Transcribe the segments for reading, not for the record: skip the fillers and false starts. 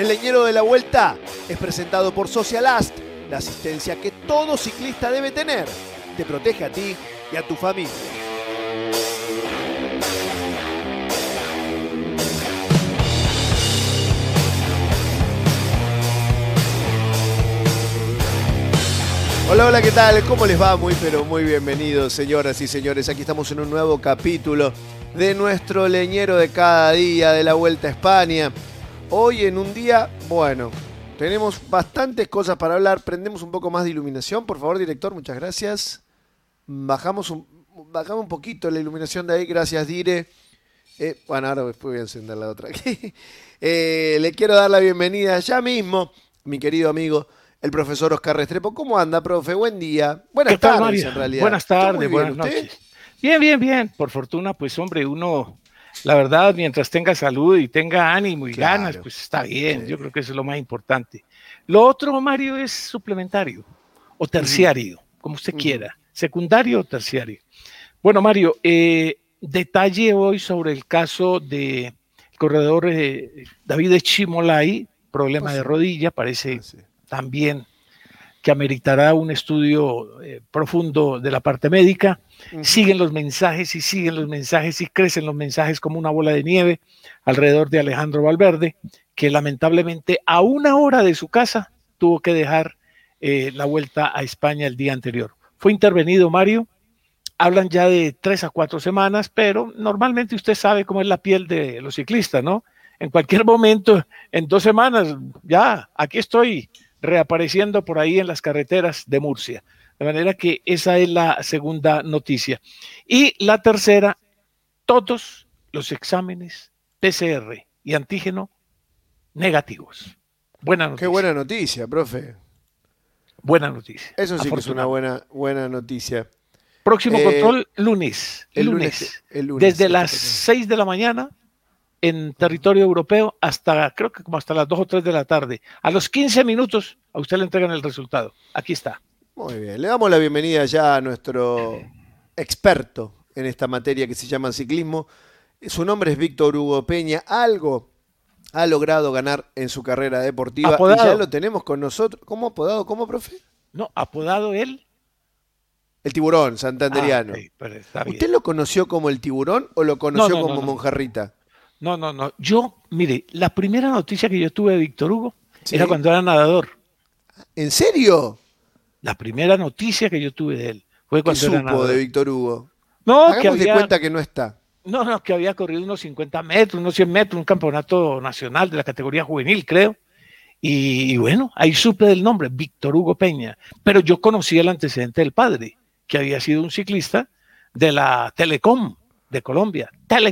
El leñero de la vuelta es presentado por Socialast, la asistencia que todo ciclista debe tener. Te protege a ti y a tu familia. Hola, hola, ¿qué tal? ¿Cómo les va? Pero muy bienvenidos, señoras y señores. Aquí estamos en un nuevo capítulo de nuestro leñero de cada día de la Vuelta a España. Hoy en un día, bueno, tenemos bastantes cosas para hablar. Prendemos un poco más de iluminación, por favor, director, muchas gracias. Bajamos un poquito la iluminación de ahí, gracias, Dire. Bueno, ahora después voy a encender la otra aquí. Le quiero dar la bienvenida ya mismo, mi querido amigo, el profesor Oscar Restrepo. ¿Cómo anda, profe? Buen día. Buenas tardes, Mario? En realidad. Buenas tardes, buenas noches. Bien. Por fortuna, pues, hombre, uno, la verdad, mientras tenga salud y tenga ánimo y ganas, pues está bien. Sí. Yo creo que eso es lo más importante. Lo otro, Mario, es suplementario o terciario, como usted quiera. Secundario o terciario. Bueno, Mario, detalle hoy sobre el caso del corredor David Echimolay, problema de rodilla, parece también que ameritará un estudio profundo de la parte médica. Siguen los mensajes y crecen los mensajes como una bola de nieve alrededor de Alejandro Valverde, que lamentablemente a una hora de su casa tuvo que dejar la Vuelta a España el día anterior. Fue intervenido, Mario. Hablan ya de 3 a 4 semanas, pero normalmente usted sabe cómo es la piel de los ciclistas, ¿no? En cualquier momento, en 2 semanas, ya, aquí estoy reapareciendo por ahí en las carreteras de Murcia. De manera que esa es la segunda noticia. Y la tercera, todos los exámenes PCR y antígeno negativos. Buena noticia. Qué buena noticia, profe. Buena noticia. Eso sí que es una buena noticia. Próximo control, lunes. El lunes. Desde las 6 de la mañana en territorio europeo hasta, creo que como hasta las 2 o 3 de la tarde. A los 15 minutos a usted le entregan el resultado. Aquí está. Muy bien. Le damos la bienvenida ya a nuestro experto en esta materia que se llama ciclismo. Su nombre es Víctor Hugo Peña. Algo ha logrado ganar en su carrera deportiva. Apodado. Y ya lo tenemos con nosotros. ¿Cómo apodado? ¿Cómo, profe? No, apodado él. El tiburón santanderiano. Okay, pero está bien. ¿Usted lo conoció como el tiburón o lo conoció como Monjarrita? No. Yo, mire, la primera noticia que yo tuve de Víctor Hugo era cuando era nadador. ¿En serio? La primera noticia que yo tuve de él fue cuando era nadador. ¿Qué supo de Víctor Hugo? No, hagamos que había, de cuenta que no está. No, que había corrido unos 50 metros, unos 100 metros, un campeonato nacional de la categoría juvenil, creo. Y bueno, ahí supe del nombre, Víctor Hugo Peña. Pero yo conocí el antecedente del padre, que había sido un ciclista de la Telecom de Colombia.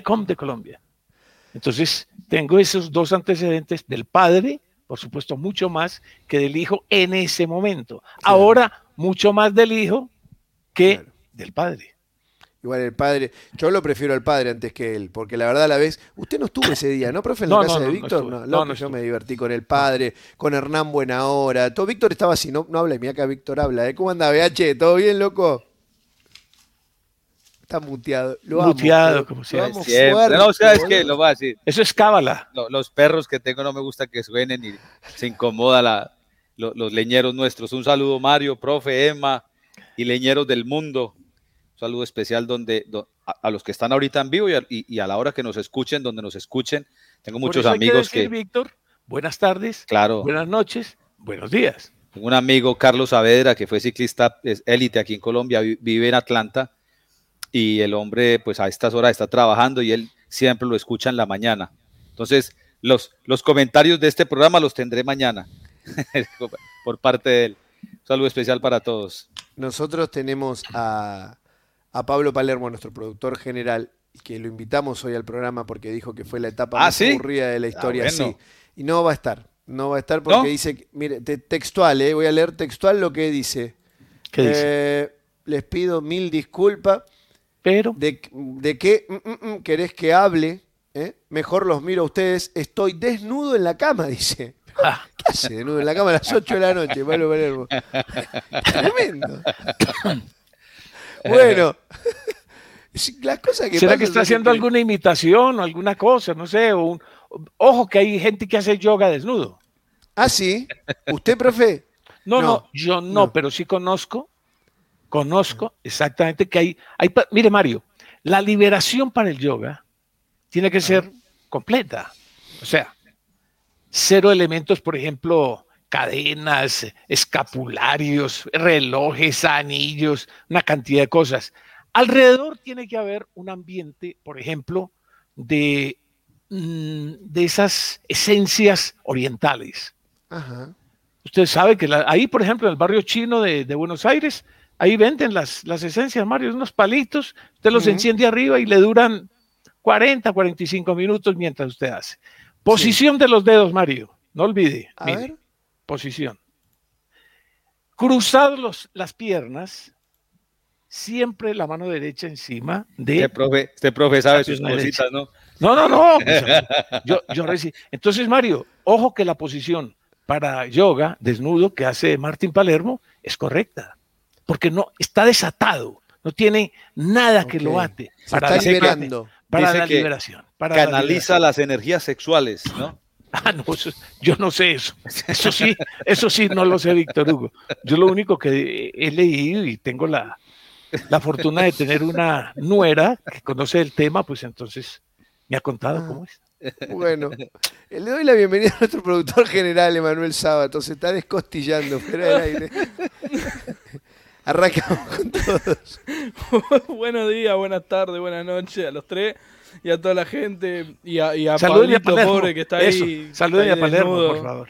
Entonces, tengo esos 2 antecedentes del padre, por supuesto, mucho más que del hijo en ese momento. Claro. Ahora, mucho más del hijo que del padre. Igual el padre, yo lo prefiero al padre antes que él, porque la verdad a la vez, usted no estuvo ese día, ¿no, profe? En la casa de Víctor. No, yo me divertí con el padre, con Hernán Buenahora. Todo Víctor estaba así, no habla, mira acá Víctor habla. ¿Cómo anda, BH? ¿Todo bien, loco? Está muteado. Muteado, como se dice. No, ¿sabes qué? Lo voy a decir. Eso es cábala. Los perros que tengo no me gusta que suenen y se incomoda los leñeros nuestros. Un saludo, Mario, profe, Emma y leñeros del mundo. Un saludo especial a los que están ahorita en vivo y a la hora que nos escuchen, donde nos escuchen. Tengo muchos amigos que... Víctor, buenas tardes, claro, buenas noches, buenos días. Tengo un amigo, Carlos Saavedra, que fue ciclista élite aquí en Colombia, vive en Atlanta, y el hombre pues a estas horas está trabajando y él siempre lo escucha en la mañana. Entonces, los comentarios de este programa los tendré mañana por parte de él. Un saludo especial para todos. Nosotros tenemos a Pablo Palermo, nuestro productor general, que lo invitamos hoy al programa porque dijo que fue la etapa más aburrida de la historia. Bueno. Sí. Y no va a estar porque dice, mire, textual, voy a leer textual lo que dice. ¿Qué dice? Les pido 1000 disculpas, pero de qué querés que hable, mejor los miro a ustedes, estoy desnudo en la cama, dice. ¿Qué hace desnudo en la cama a las 8 de la noche, Pablo Palermo? Tremendo. Bueno, las cosas que ¿será que está haciendo alguna imitación o alguna cosa? No sé, ojo que hay gente que hace yoga desnudo. Ah, sí. ¿Usted, profe? No, yo no, pero sí conozco exactamente que mire, Mario, la liberación para el yoga tiene que ser completa. O sea, 0 elementos, por ejemplo, cadenas, escapularios, relojes, anillos, una cantidad de cosas. Alrededor tiene que haber un ambiente, por ejemplo, de esas esencias orientales. Ajá. Usted sabe que ahí, por ejemplo, en el barrio chino de Buenos Aires, ahí venden las esencias, Mario, unos palitos, usted los enciende arriba y le duran 40, 45 minutos mientras usted hace. Posición de los dedos, Mario, no olvide. A ver. Posición. Cruzados las piernas, siempre la mano derecha encima de... Este profe sabe sus cositas, ¿no? No. Entonces, Mario, ojo que la posición para yoga desnudo que hace Martín Palermo es correcta, porque no está desatado, no tiene nada que lo ate. Para la liberación. Canaliza las energías sexuales, ¿no? No, yo no sé eso. Eso sí, no lo sé, Víctor Hugo. Yo lo único que he leído y tengo la fortuna de tener una nuera que conoce el tema, pues entonces me ha contado cómo es. Bueno, le doy la bienvenida a nuestro productor general, Emanuel Sábato. Se está descostillando fuera del aire. Arrancamos con todos. Buenos días, buenas tardes, buenas noches a los tres y a toda la gente y a Pablito pobre que está ahí. Saluden a Palermo, por favor.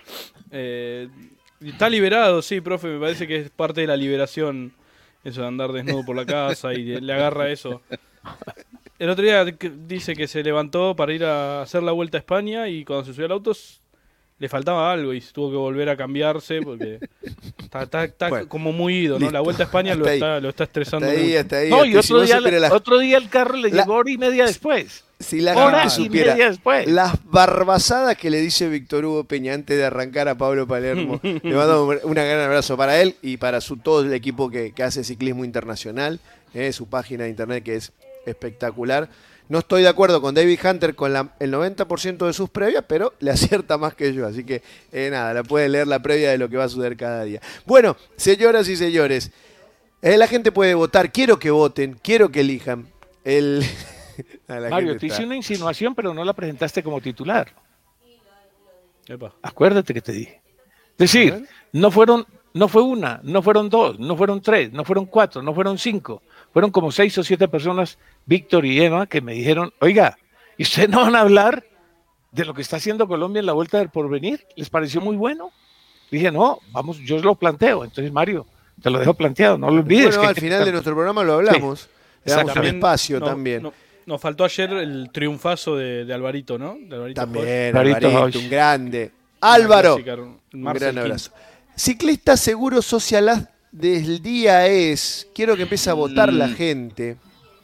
Está liberado, sí, profe, me parece que es parte de la liberación eso de andar desnudo por la casa y le agarra eso. El otro día dice que se levantó para ir a hacer la vuelta a España y cuando se subió al auto le faltaba algo y tuvo que volver a cambiarse porque está bueno, como muy ido, ¿no? Listo. La vuelta a España lo está estresando mucho. Hasta ahí, no, y otro día el carro le llegó hora y media después. Si la gente supiera las barbasadas que le dice Víctor Hugo Peña antes de arrancar a Pablo Palermo, le mando un gran abrazo para él y para todo el equipo que hace ciclismo internacional, su página de internet que es espectacular. No estoy de acuerdo con David Hunter con el 90% de sus previas, pero le acierta más que yo. Así que nada, la puede leer la previa de lo que va a suceder cada día. Bueno, señoras y señores, la gente puede votar. Quiero que voten, quiero que elijan. Mario, te hice una insinuación, pero no la presentaste como titular. Acuérdate que te dije. Es decir, no fue una, no fueron dos, no fueron tres, no fueron cuatro, no fueron cinco. Fueron como 6 o 7 personas, Víctor y Emma, que me dijeron, oiga, ¿y ustedes no van a hablar de lo que está haciendo Colombia en la Vuelta del Porvenir? ¿Les pareció muy bueno? Dije, no, vamos, yo lo planteo. Entonces, Mario, te lo dejo planteado, no lo olvides. Bueno, al final de nuestro programa lo hablamos. Sí. Le damos un espacio también. Nos faltó ayer el triunfazo de Alvarito, ¿no? De Alvarito también, Alvarito, un grande. Álvaro, un gran abrazo. Ciclista Seguro Social del día es, quiero que empiece a votar la gente,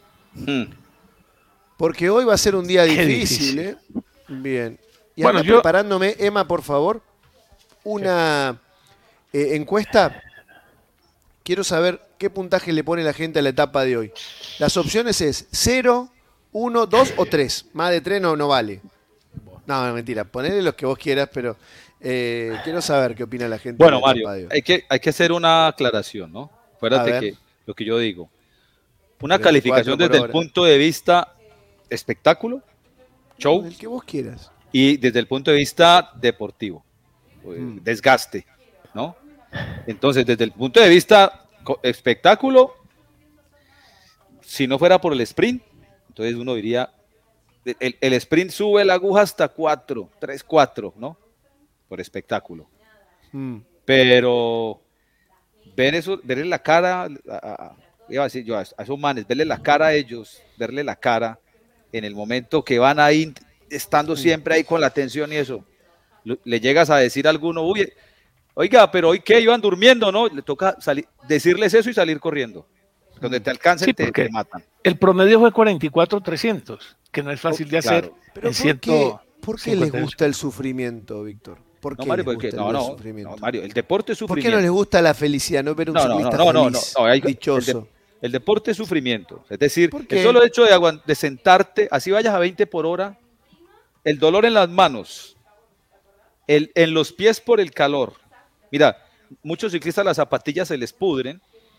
porque hoy va a ser un día difícil. Bien. Y bueno, preparándome, Emma, por favor, una encuesta. Quiero saber qué puntaje le pone la gente a la etapa de hoy. Las opciones es 0, 1, 2 o 3. Más de 3 no vale. No, mentira. Ponele los que vos quieras, pero quiero saber qué opina la gente. Bueno, Mario, hay que hacer una aclaración, ¿no? Acuérdate que lo que yo digo. Una calificación desde el punto de vista espectáculo, show. El que vos quieras. Y desde el punto de vista deportivo, desgaste, ¿no? Entonces, desde el punto de vista espectáculo, si no fuera por el sprint, entonces uno diría, el sprint sube la aguja hasta 4, 3, 4, ¿no? Por espectáculo. Pero verle la cara, iba a decir yo, a esos manes, verle la cara a ellos, verle la cara en el momento que van ahí, estando siempre ahí con la atención y eso, le llegas a decir a alguno, uy, oiga, pero hoy qué, iban durmiendo, ¿no? Le toca decirles eso y salir corriendo. Donde te alcancen, te matan. El promedio fue 44.300, que no es fácil de hacer. Pero ¿por qué les gusta el sufrimiento, Víctor? ¿Por qué les gusta el sufrimiento? No, Mario, el deporte es sufrimiento. ¿Por qué no les gusta la felicidad? No ver un ciclista feliz, dichoso. El deporte es sufrimiento. Es decir, el solo hecho de sentarte, así vayas a 20 por hora, el dolor en las manos, En los pies por el calor. Mira, muchos ciclistas las zapatillas se les pudren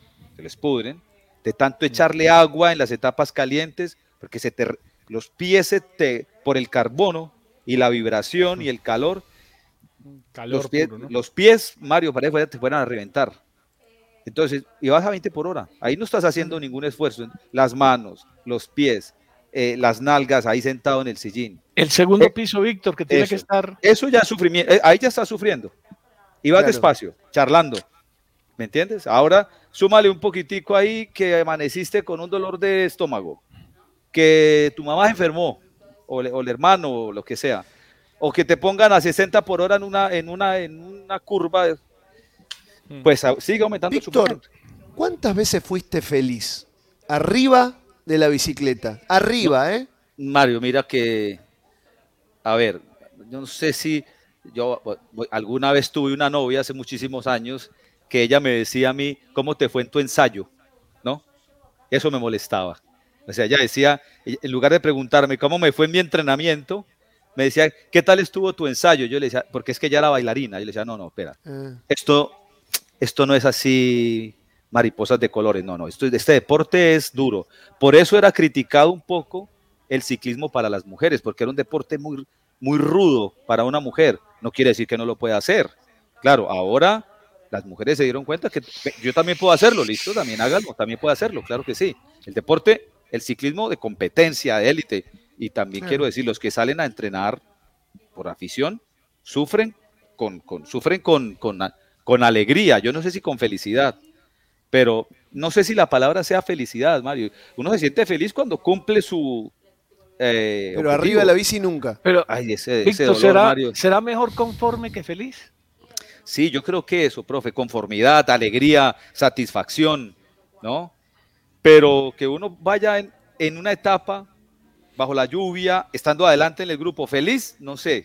de tanto echarle agua en las etapas calientes, porque los pies por el carbono y la vibración y el calor, los pies, Mario, parece que te fueran a reventar. Entonces, y vas a 20 por hora, ahí no estás haciendo ningún esfuerzo, las manos, los pies, las nalgas, ahí sentado en el sillín. El segundo piso, Víctor, que tiene que estar... Eso ya es sufrimiento, ahí ya estás sufriendo. Y vas despacio, charlando, ¿me entiendes? Ahora, súmale un poquitico ahí que amaneciste con un dolor de estómago, que tu mamá se enfermó, o el hermano, o lo que sea, o que te pongan a 60 por hora en una curva, pues sigue aumentando el sufrimiento. ¿Cuántas veces fuiste feliz? Arriba de la bicicleta, arriba, ¿eh? Mario, mira que, a ver, yo no sé si yo alguna vez tuve una novia hace muchísimos años que ella me decía a mí, ¿cómo te fue en tu ensayo? ¿No? Eso me molestaba. O sea, ella decía, en lugar de preguntarme cómo me fue en mi entrenamiento, me decía, ¿qué tal estuvo tu ensayo? Yo le decía, porque es que ella era bailarina. Yo le decía, no, espera, esto no es así mariposas de colores, no, este deporte es duro. Por eso era criticado un poco el ciclismo para las mujeres, porque era un deporte muy, muy rudo para una mujer. No quiere decir que no lo pueda hacer. Claro, ahora las mujeres se dieron cuenta que yo también puedo hacerlo, listo, también háganlo, también puedo hacerlo, claro que sí. El deporte, el ciclismo de competencia, de élite, y también quiero decir, los que salen a entrenar por afición, sufren con alegría, yo no sé si con felicidad, pero no sé si la palabra sea felicidad, Mario. Uno se siente feliz cuando cumple su... pero objetivo. arriba de la bici nunca. Pero, ay, ese Víctor, dolor, Mario. ¿será mejor conforme que feliz? Sí, yo creo que eso, profe, conformidad, alegría, satisfacción, ¿no? Pero que uno vaya en una etapa, bajo la lluvia, estando adelante en el grupo, feliz, no sé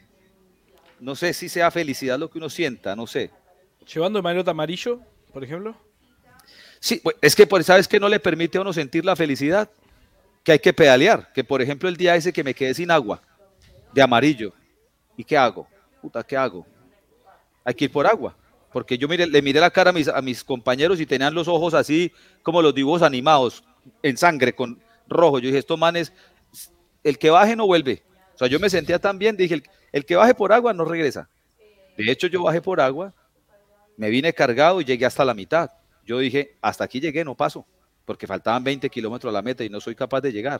si sea felicidad lo que uno sienta, no sé. ¿Llevando el maillot amarillo, por ejemplo? Sí, pues, es que ¿sabes qué no le permite a uno sentir la felicidad? Que hay que pedalear, que por ejemplo el día ese que me quedé sin agua, de amarillo, ¿y qué hago? Puta, ¿qué hago? Hay que ir por agua, porque yo le miré la cara a mis compañeros y tenían los ojos así como los dibujos animados, en sangre, con rojo. Yo dije, estos manes, el que baje no vuelve. O sea, yo me sentía tan bien, dije, el que baje por agua no regresa. De hecho, yo bajé por agua, me vine cargado y llegué hasta la mitad. Yo dije, hasta aquí llegué, no paso, porque faltaban 20 kilómetros a la meta y no soy capaz de llegar.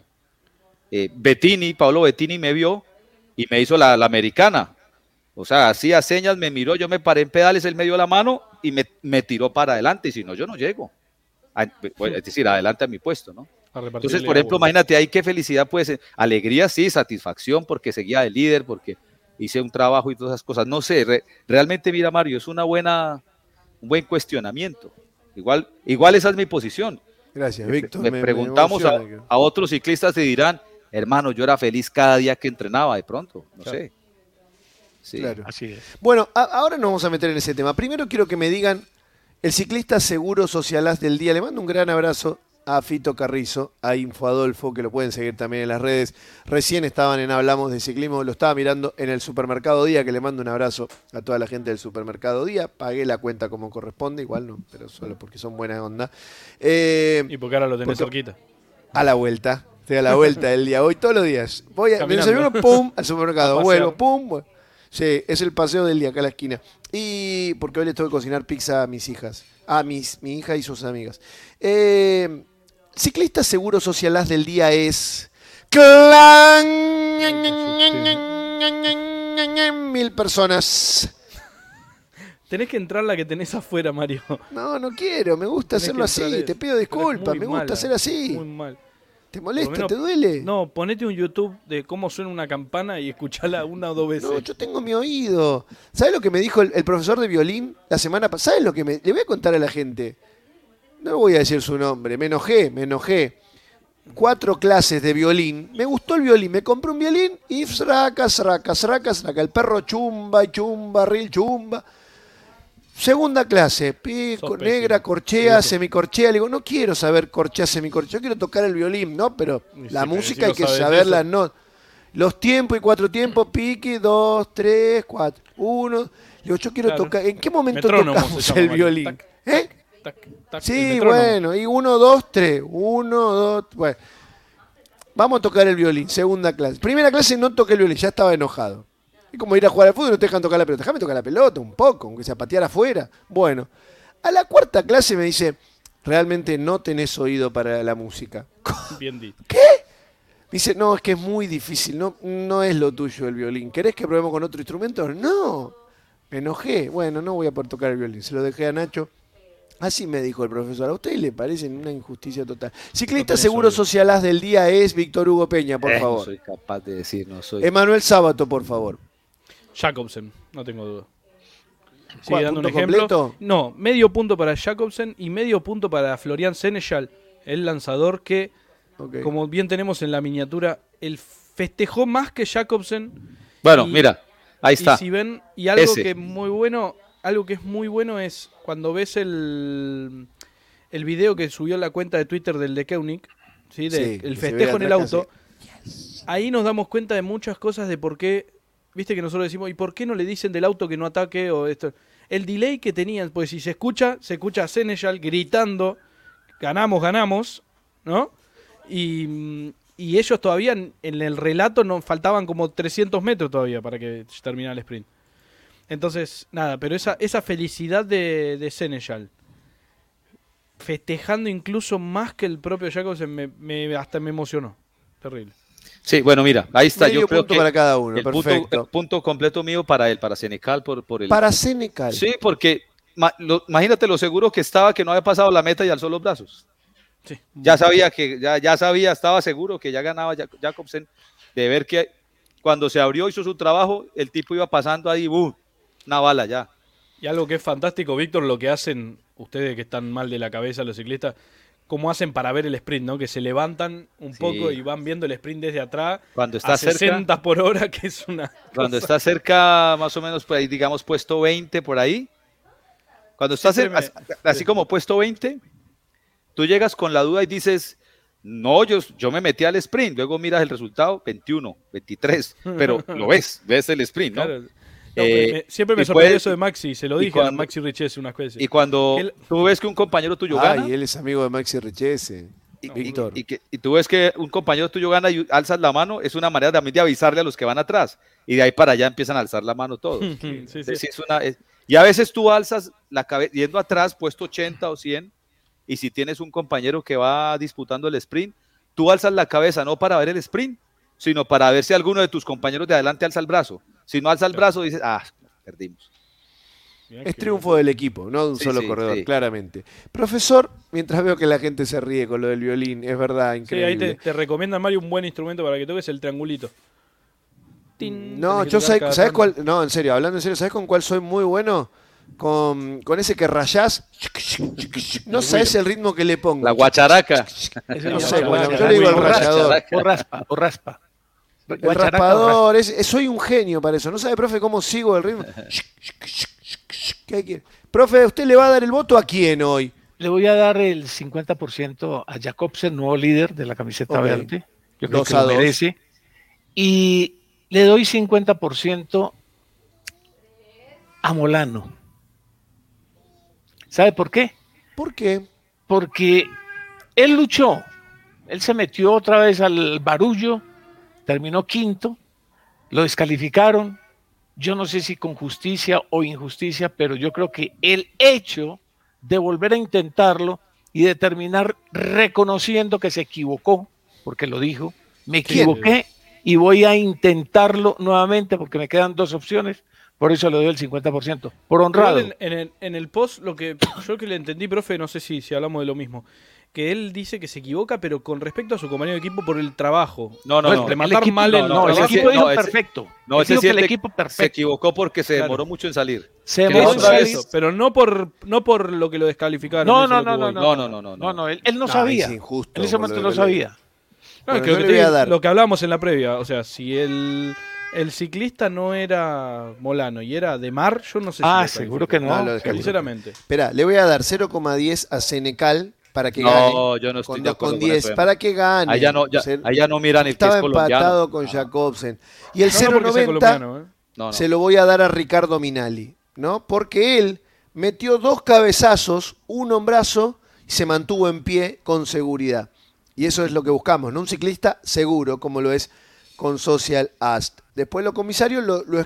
Pablo Bettini me vio y me hizo la americana. O sea, hacía señas, me miró, yo me paré en pedales, él me dio la mano y me tiró para adelante, y si no, yo no llego. Es decir, adelante a mi puesto, ¿no? Entonces, por ejemplo, imagínate ahí qué felicidad puede ser. Alegría, sí, satisfacción, porque seguía de líder, porque hice un trabajo y todas esas cosas. No sé, realmente, mira, Mario, es un buen cuestionamiento. Igual esa es mi posición. Gracias, Víctor. Me preguntamos a otros ciclistas y dirán, hermano, yo era feliz cada día que entrenaba, de pronto, no sé. Sí, claro. Así es. Bueno, ahora nos vamos a meter en ese tema. Primero quiero que me digan el ciclista seguro socialaz del día. Le mando un gran abrazo a Fito Carrizo, a Info Adolfo, que lo pueden seguir también en las redes. Recién estaban en Hablamos de Ciclismo, lo estaba mirando en el Supermercado Día, que le mando un abrazo a toda la gente del Supermercado Día. Pagué la cuenta como corresponde, igual no, pero solo porque son buena onda. Y porque ahora lo tenés cerquita. A la vuelta, estoy a la vuelta del día. Voy todos los días. Voy a desayuno, pum, al supermercado, vuelvo, pum, vuelvo. Sí, es el paseo del día acá a la esquina. Y porque hoy les tengo que cocinar pizza a mis hijas. Mi hija y sus amigas. Ciclista seguro socialaz del día es... ¡Clan! 1000 personas. Tenés que entrar la que tenés afuera, Mario. No quiero. Me gusta hacerlo así. Te pido disculpas. Me gusta hacer así. Muy mal. ¿Te molesta? ¿Te duele? No, ponete un YouTube de cómo suena una campana y escuchala una o dos veces. No, yo tengo mi oído. ¿Sabes lo que me dijo el profesor de violín la semana pasada? ¿Sabes lo que le voy a contar a la gente? No voy a decir su nombre. Me enojé. 4 clases de violín. Me gustó el violín. Me compré un violín y sracas. El perro chumba, ril, chumba. Segunda clase, pico, negra, corchea, semicorchea. Le digo, no quiero saber corchea, semicorchea, yo quiero tocar el violín, ¿no? Pero la música hay que saberla, no. Los tiempos y 4 tiempos, pique, 2, 3, 4, 1. Le digo, yo quiero tocar. ¿En qué momento Metrónomo tocamos se llama, el Mario. violín? Tac, ¿Eh? tac, tac, el Sí, metrónomo. bueno, y 1, 2, 3. 1, 2, bueno. Vamos a tocar el violín, segunda clase. Primera clase no toqué el violín, ya estaba enojado. Es como ir a jugar al fútbol y no te dejan tocar la pelota. Déjame tocar la pelota un poco, aunque sea patear afuera. Bueno, a la cuarta clase me dice, realmente no tenés oído para la música. Bien dicho. ¿Qué? Me dice, no, es que es muy difícil, no es lo tuyo el violín. ¿Querés que probemos con otro instrumento? No. Me enojé. Bueno, no voy a poder tocar el violín. Se lo dejé a Nacho. Así me dijo el profesor. ¿A ustedes le parece una injusticia total? Ciclista No seguro oído. social as del día es Víctor Hugo Peña, por No favor. soy capaz de decir, no soy. Emanuel Sábato, por favor. Jacobsen, no tengo duda. ¿Cuál, Sigue dando un punto ejemplo. completo? No, medio punto para Jacobsen y medio punto para Florian Seneschal, el lanzador que, Ok. como bien tenemos en la miniatura, él festejó más que Jacobsen. Bueno, y- mira, ahí está. Y si ven, y algo Ese. que es muy bueno, algo que es muy bueno es cuando ves el video que subió la cuenta de Twitter del de Koenig, ¿sí? Sí, El que se ve festejo en el atrás auto. Ahí nos damos cuenta de muchas cosas de por qué, viste que nosotros decimos, ¿y por qué no le dicen del auto que no ataque o esto? El delay que tenían, pues si se escucha a Seneschal gritando, ganamos, ¿no? Y ellos todavía en el relato nos faltaban como 300 metros todavía para que terminara el sprint. Entonces, nada, pero esa felicidad de Seneschal, festejando incluso más que el propio Jacobsen, hasta me emocionó. Terrible. Sí, bueno, mira, ahí está. Medio Yo creo punto que para cada uno, el perfecto. punto completo mío para él, para Senecal, por el. Para Senecal. Sí, porque imagínate lo seguro que estaba que no había pasado la meta y alzó los brazos. Sí. Ya sabía ya sabía, estaba seguro que ya ganaba Jacobsen, de ver que cuando se abrió, hizo su trabajo, el tipo iba pasando ahí, una bala ya. Y algo que es fantástico, Víctor, lo que hacen ustedes que están mal de la cabeza, los ciclistas, cómo hacen para ver el sprint, ¿no? Que se levantan un Sí. poco y van viendo el sprint desde atrás Cuando está a cerca, 60 por hora, que es una cuando cosa- está cerca, más o menos, pues ahí, digamos, puesto 20 por ahí. Cuando estás Siempre así como puesto 20, tú llegas con la duda y dices, no, yo me metí al sprint, luego miras el resultado, 21, 23, pero lo ves el sprint, ¿no? Claro. No, siempre me y sorprendió puedes- eso de Maxi, se lo y dije a cuando- Maxi Richese unas veces. Y cuando Que él- tú ves que un compañero tuyo gana, Ay, él es amigo de Maxi Richese. Víctor. y tú ves que un compañero tuyo gana y alzas la mano, es una manera también de avisarle a los que van atrás. Y de ahí para allá empiezan a alzar la mano todos. Sí, sí. Y a veces tú alzas la cabeza, yendo atrás, puesto 80 o 100, y si tienes un compañero que va disputando el sprint, tú alzas la cabeza no para ver el sprint, sino para ver si alguno de tus compañeros de adelante alza el brazo. Si no alza el brazo, dices, perdimos. Es triunfo del equipo, no de un Sí, solo sí, corredor, sí. claramente. Profesor, mientras veo que la gente se ríe con lo del violín, es verdad, Sí, increíble. ahí te recomiendan, Mario, un buen instrumento para que toques el triangulito. Tin, No, tenés que yo tocar cada ¿sabes tanto. cuál? No, en serio, hablando en serio, ¿sabes con cuál soy muy bueno? Con ese que rayás. No sabes el ritmo que le pongo. La guacharaca. Ese No es sé, la bueno, guacharaca. yo le digo el O rallador. O raspa. El Guacharaca o raspa. raspador, soy un genio para eso. ¿No sabe, profe, cómo sigo el ritmo? ¿Qué hay que- Profe, ¿usted le va a dar el voto a quién hoy? Le voy a dar el 50% a Jacobsen, nuevo líder de la camiseta Ok. verde. Yo creo 2 que a lo 2. merece. Y le doy 50% a Molano. ¿Sabe por qué? ¿Por qué? Porque él luchó. Él se metió otra vez al barullo, terminó quinto, lo descalificaron. Yo no sé si con justicia o injusticia, pero yo creo que el hecho de volver a intentarlo y de terminar reconociendo que se equivocó, porque lo dijo, me equivoqué y voy a intentarlo nuevamente porque me quedan 2 opciones, por eso le doy el 50%, por honrado. Igual en el post, lo que yo que le entendí, profe, no sé si hablamos de lo mismo, que él dice que se equivoca, pero con respecto a su compañero de equipo por el trabajo. No, no, Bueno, no. Le el matar equipo- mal no, el no, el trabajo. equipo dijo no, ese- perfecto. No, Él ese dijo sí que es el de- equipo se perfecto. equivocó porque se Claro. demoró mucho en salir. Se Que demoró eso en otra salir. vez- Pero no por lo que lo descalificaron. No, eso no, es lo que no, voy. No, él no No, sabía. es injusto, En ese momento no boludo. sabía. No, Bueno, es que yo lo, que le te voy a digo- dar. lo que hablábamos en la previa, o sea, si el ciclista no era Molano y era de Mar, yo no sé si lo Seguro califico. que no. No, lo descalifico. Sinceramente. Espera, le voy a dar 0,10 a Senecal para que gane. No, yo no estoy de acuerdo con con 10, eso. para que gane. Allá no miran el que es estaba colombiano. empatado con Jacobsen. Y el No, no porque sea 0.90 colombiano, No. se lo voy a dar a Ricardo Minali, ¿no? Porque él metió 2 cabezazos, un hombrazo y se mantuvo en pie con seguridad. Y eso es lo que buscamos, ¿no? Un ciclista seguro, como lo es con Social Ast. Después los comisarios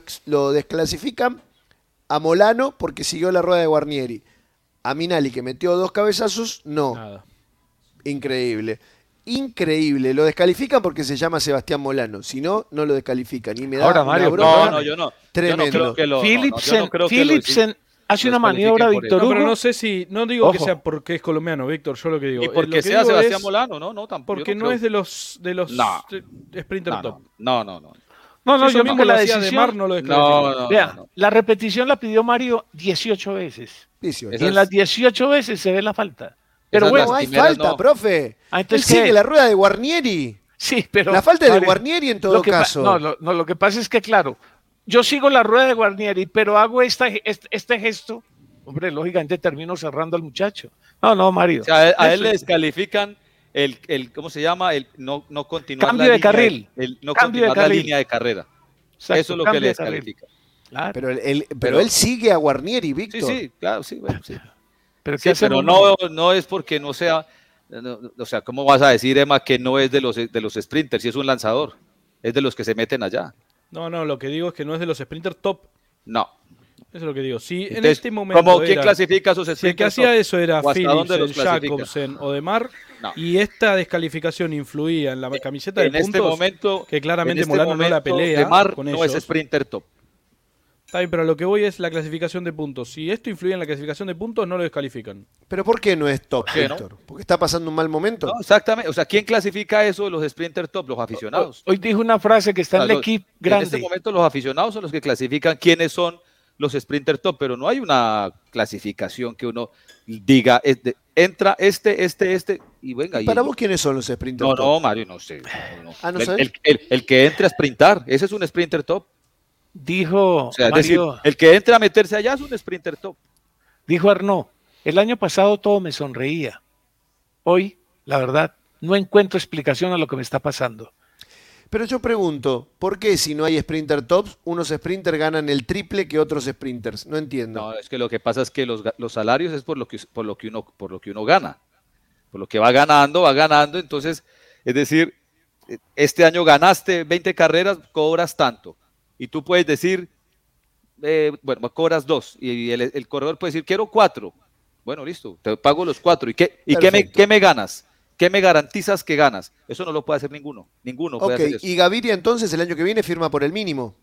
lo desclasifican a Molano porque siguió la rueda de Guarnieri. A Minali, que metió 2 cabezazos, no. Nada. Increíble. Increíble. Lo descalifican porque se llama Sebastián Molano. Si no, no lo descalifican. Y me da Ahora, una Mario, bronca No, yo no. tremendo. Yo no creo que lo. Philipsen hace una maniobra, Víctor No, Hugo. pero no sé si. No digo que Ojo. sea porque es colombiano, Víctor. Yo lo que digo. Y lo porque que sea digo Sebastián es Molano, no, tampoco. Porque yo no creo. es de los No. Sprinter top. No. No, Si eso yo mismo creo que lo la hacía de decisión. Mar, no lo descalifica. No. Vea, la repetición la pidió Mario 18 veces. 18. Y en las 18 veces se ve la falta. Pero Esas bueno, No hay primeras falta, no. profe. Él entonces, sigue ¿qué? la rueda de Guarnieri. sí, pero. La falta es de Mario, Guarnieri en todo lo que caso. No, lo que pasa es que, claro, yo sigo la rueda de Guarnieri, pero hago este gesto. Hombre, lógicamente termino cerrando al muchacho. No, Mario. O sea, a él Eso le es- descalifican el ¿cómo se llama? El no continuar Cambio la de línea carril. el no Cambio de continuar la carril. línea de carrera. Exacto, Eso es lo que cambio le de carril. descalifica. Claro. Pero él sigue a Guarnieri, Víctor. Sí, claro, sí, bueno, sí. Pero, Sí, ¿qué hacemos, pero Mario? no es porque no sea, o sea, ¿cómo vas a decir, Emma, que no es de los sprinters, si es un lanzador? Es de los que se meten allá. No, lo que digo es que no es de los Sprinter top. No. Eso es lo que digo. Si en Entonces, este momento. ¿cómo, ¿quién era- clasifica a esos Si el que sprinters? hacía eso era ¿O hasta dónde los Philipsen, clasifica? Jacobsen o Demar, No. y esta descalificación influía en la camiseta de En este puntos, momento, que claramente en este Molano no la momento, pelea Demar con no ellos. es sprinter top. Está bien, pero lo que voy es la clasificación de puntos. Si esto influye en la clasificación de puntos, no lo descalifican. ¿Pero por qué no es top, ¿Por qué no? Víctor? ¿Porque está pasando un mal momento? No, exactamente. O sea, ¿quién clasifica eso de los sprinter top? Los aficionados. Hoy dijo una frase que está en O el sea, equipo En este grande. momento los aficionados son los que clasifican quiénes son los sprinter top, pero no hay una clasificación que uno diga, entra este, y venga. ¿Y para vos quiénes son los sprinters No, top? Mario, no sé. No. Ah, ¿no sabés? El que entre a sprintar, ese es un sprinter top. Dijo O sea, es decir, Mario, el que entre a meterse allá es un sprinter top. dijo Arnaud, el año pasado todo me sonreía. Hoy, la verdad, no encuentro explicación a lo que me está pasando. Pero yo pregunto, ¿por qué si no hay sprinter tops, unos sprinters ganan el triple que otros sprinters? No entiendo. No, es que lo que pasa es que los salarios es por lo que uno gana. Por lo que va ganando. Entonces, es decir, este año ganaste 20 carreras, cobras tanto. Y tú puedes decir, bueno, cobras 2. Y el corredor puede decir, quiero 4. Bueno, listo, te pago los 4. ¿Y qué me ganas? ¿Qué me garantizas que ganas? Eso no lo puede hacer ninguno. Ninguno puede hacer eso. ¿Y Gaviria entonces el año que viene firma por el mínimo?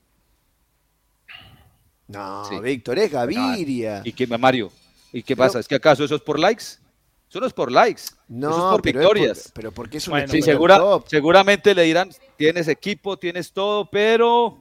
No, Sí. Víctor, es Gaviria. ¿Y qué, Mario? ¿Y qué pasa? ¿Es que acaso eso es por likes? Eso no es por likes. No, eso es por pero victorias. pero porque es un Bueno, Sí, sprinter top. seguramente le dirán, tienes equipo, tienes todo, pero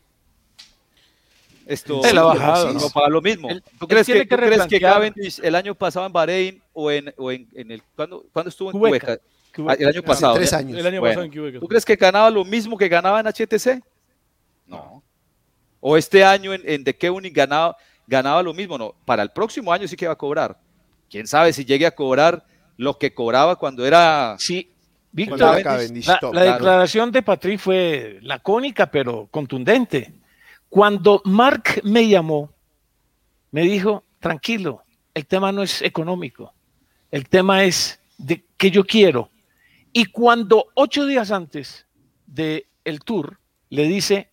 esto Él ha bajado, no ¿no? para lo mismo. Él ¿Tú crees tiene que que replantear. Cavendish el año pasado en Bahrein o en el ¿cuándo estuvo en Cubeca. Cubeca? El año pasado. 3 ¿ya? años. El año Bueno, pasado en Quebec. ¿Tú crees que ganaba lo mismo que ganaba en HTC? No. O este año en The Keunig ganaba lo mismo. No, para el próximo año sí que va a cobrar. Quién sabe si llegue a cobrar lo que cobraba cuando era. Sí, Cuando Víctor, era Cavendish la top. declaración de Patrick fue lacónica, pero contundente. Cuando Mark me llamó, me dijo, tranquilo, el tema no es económico, el tema es de que yo quiero. Y cuando 8 días antes del Tour le dice,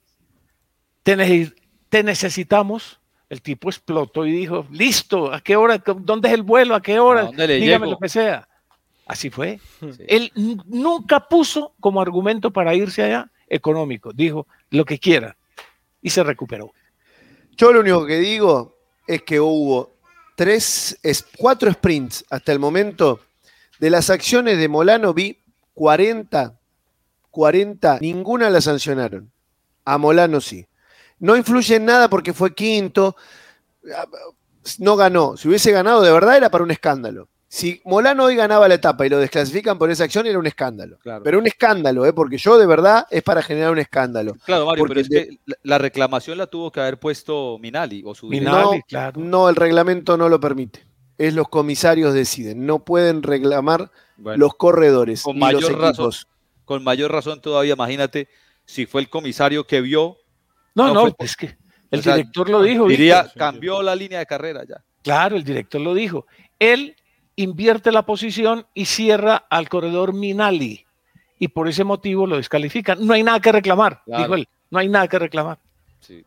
te necesitamos, el tipo explotó y dijo, listo, ¿a qué hora? ¿Dónde es el vuelo? ¿A qué hora? ¿A dónde le Dígame llego? lo que sea. Así fue. Sí. Él nunca puso como argumento para irse allá económico. Dijo lo que quiera y se recuperó. Yo lo único que digo es que hubo 4 sprints hasta el momento. De las acciones de Molano vi 40, ninguna la sancionaron. A Molano sí. No influye en nada porque fue quinto, no ganó. Si hubiese ganado de verdad era para un escándalo. Si Molano hoy ganaba la etapa y lo desclasifican por esa acción era un escándalo. Claro. Pero un escándalo, porque yo de verdad es para generar un escándalo. Claro, Mario, Porque pero es que la reclamación la tuvo que haber puesto Minali o su Minali, No, claro. no, el reglamento no lo permite. es los comisarios deciden, no pueden reclamar los corredores con ni mayor los equipos. Con mayor razón todavía, imagínate si fue el comisario que vio. No, es que el director lo dijo. Diría, cambió la línea de carrera ya. Claro, el director lo dijo. Él invierte la posición y cierra al corredor Minali. Y por ese motivo lo descalifican. No hay nada que reclamar, dijo él. No hay nada que reclamar. Sí.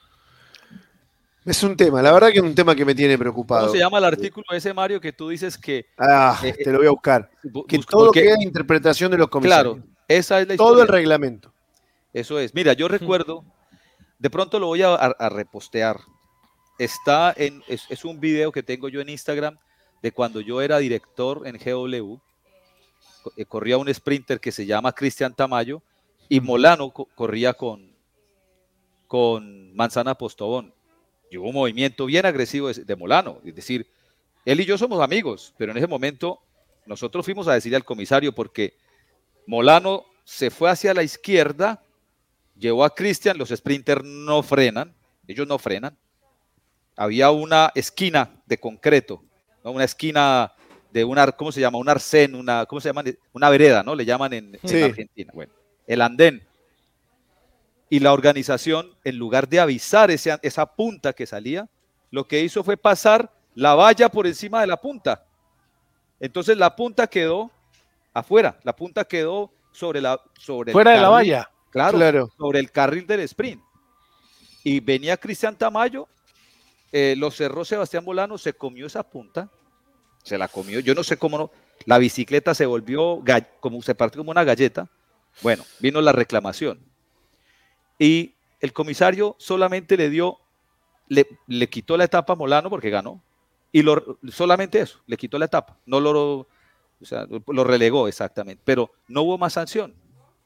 Es un tema, la verdad que es un tema que me tiene preocupado. ¿Cómo se llama el artículo ese, Mario, que tú dices que... te lo voy a buscar. Que todo queda en interpretación de los comisarios. Claro, esa es la historia. Todo el reglamento. Eso es. Mira, yo recuerdo, de pronto lo voy a repostear. Es un video que tengo yo en Instagram de cuando yo era director en GW. Corría un sprinter que se llama Cristian Tamayo y Molano corría con Manzana Postobón. Y hubo un movimiento bien agresivo de Molano, es decir, él y yo somos amigos, pero en ese momento nosotros fuimos a decirle al comisario porque Molano se fue hacia la izquierda, llevó a Cristian, los sprinters no frenan, ellos no frenan. Había una esquina de concreto, ¿no? Una esquina de ¿cómo se llama? Un arcén, ¿cómo se llama? Una vereda, ¿no? Le llaman en Argentina. Bueno, el andén. Y la organización, en lugar de avisar esa punta que salía, lo que hizo fue pasar la valla por encima de la punta. Entonces la punta quedó afuera, la punta quedó fuera de la valla. Claro, sobre el carril del sprint. Y venía Cristian Tamayo, lo cerró Sebastián Molano, se comió esa punta, se la comió, yo no sé cómo no, la bicicleta se volvió, se partió como una galleta. Bueno, vino la reclamación. Y el comisario solamente le quitó la etapa a Molano porque ganó. Y solamente eso, le quitó la etapa. No lo relegó exactamente, pero no hubo más sanción.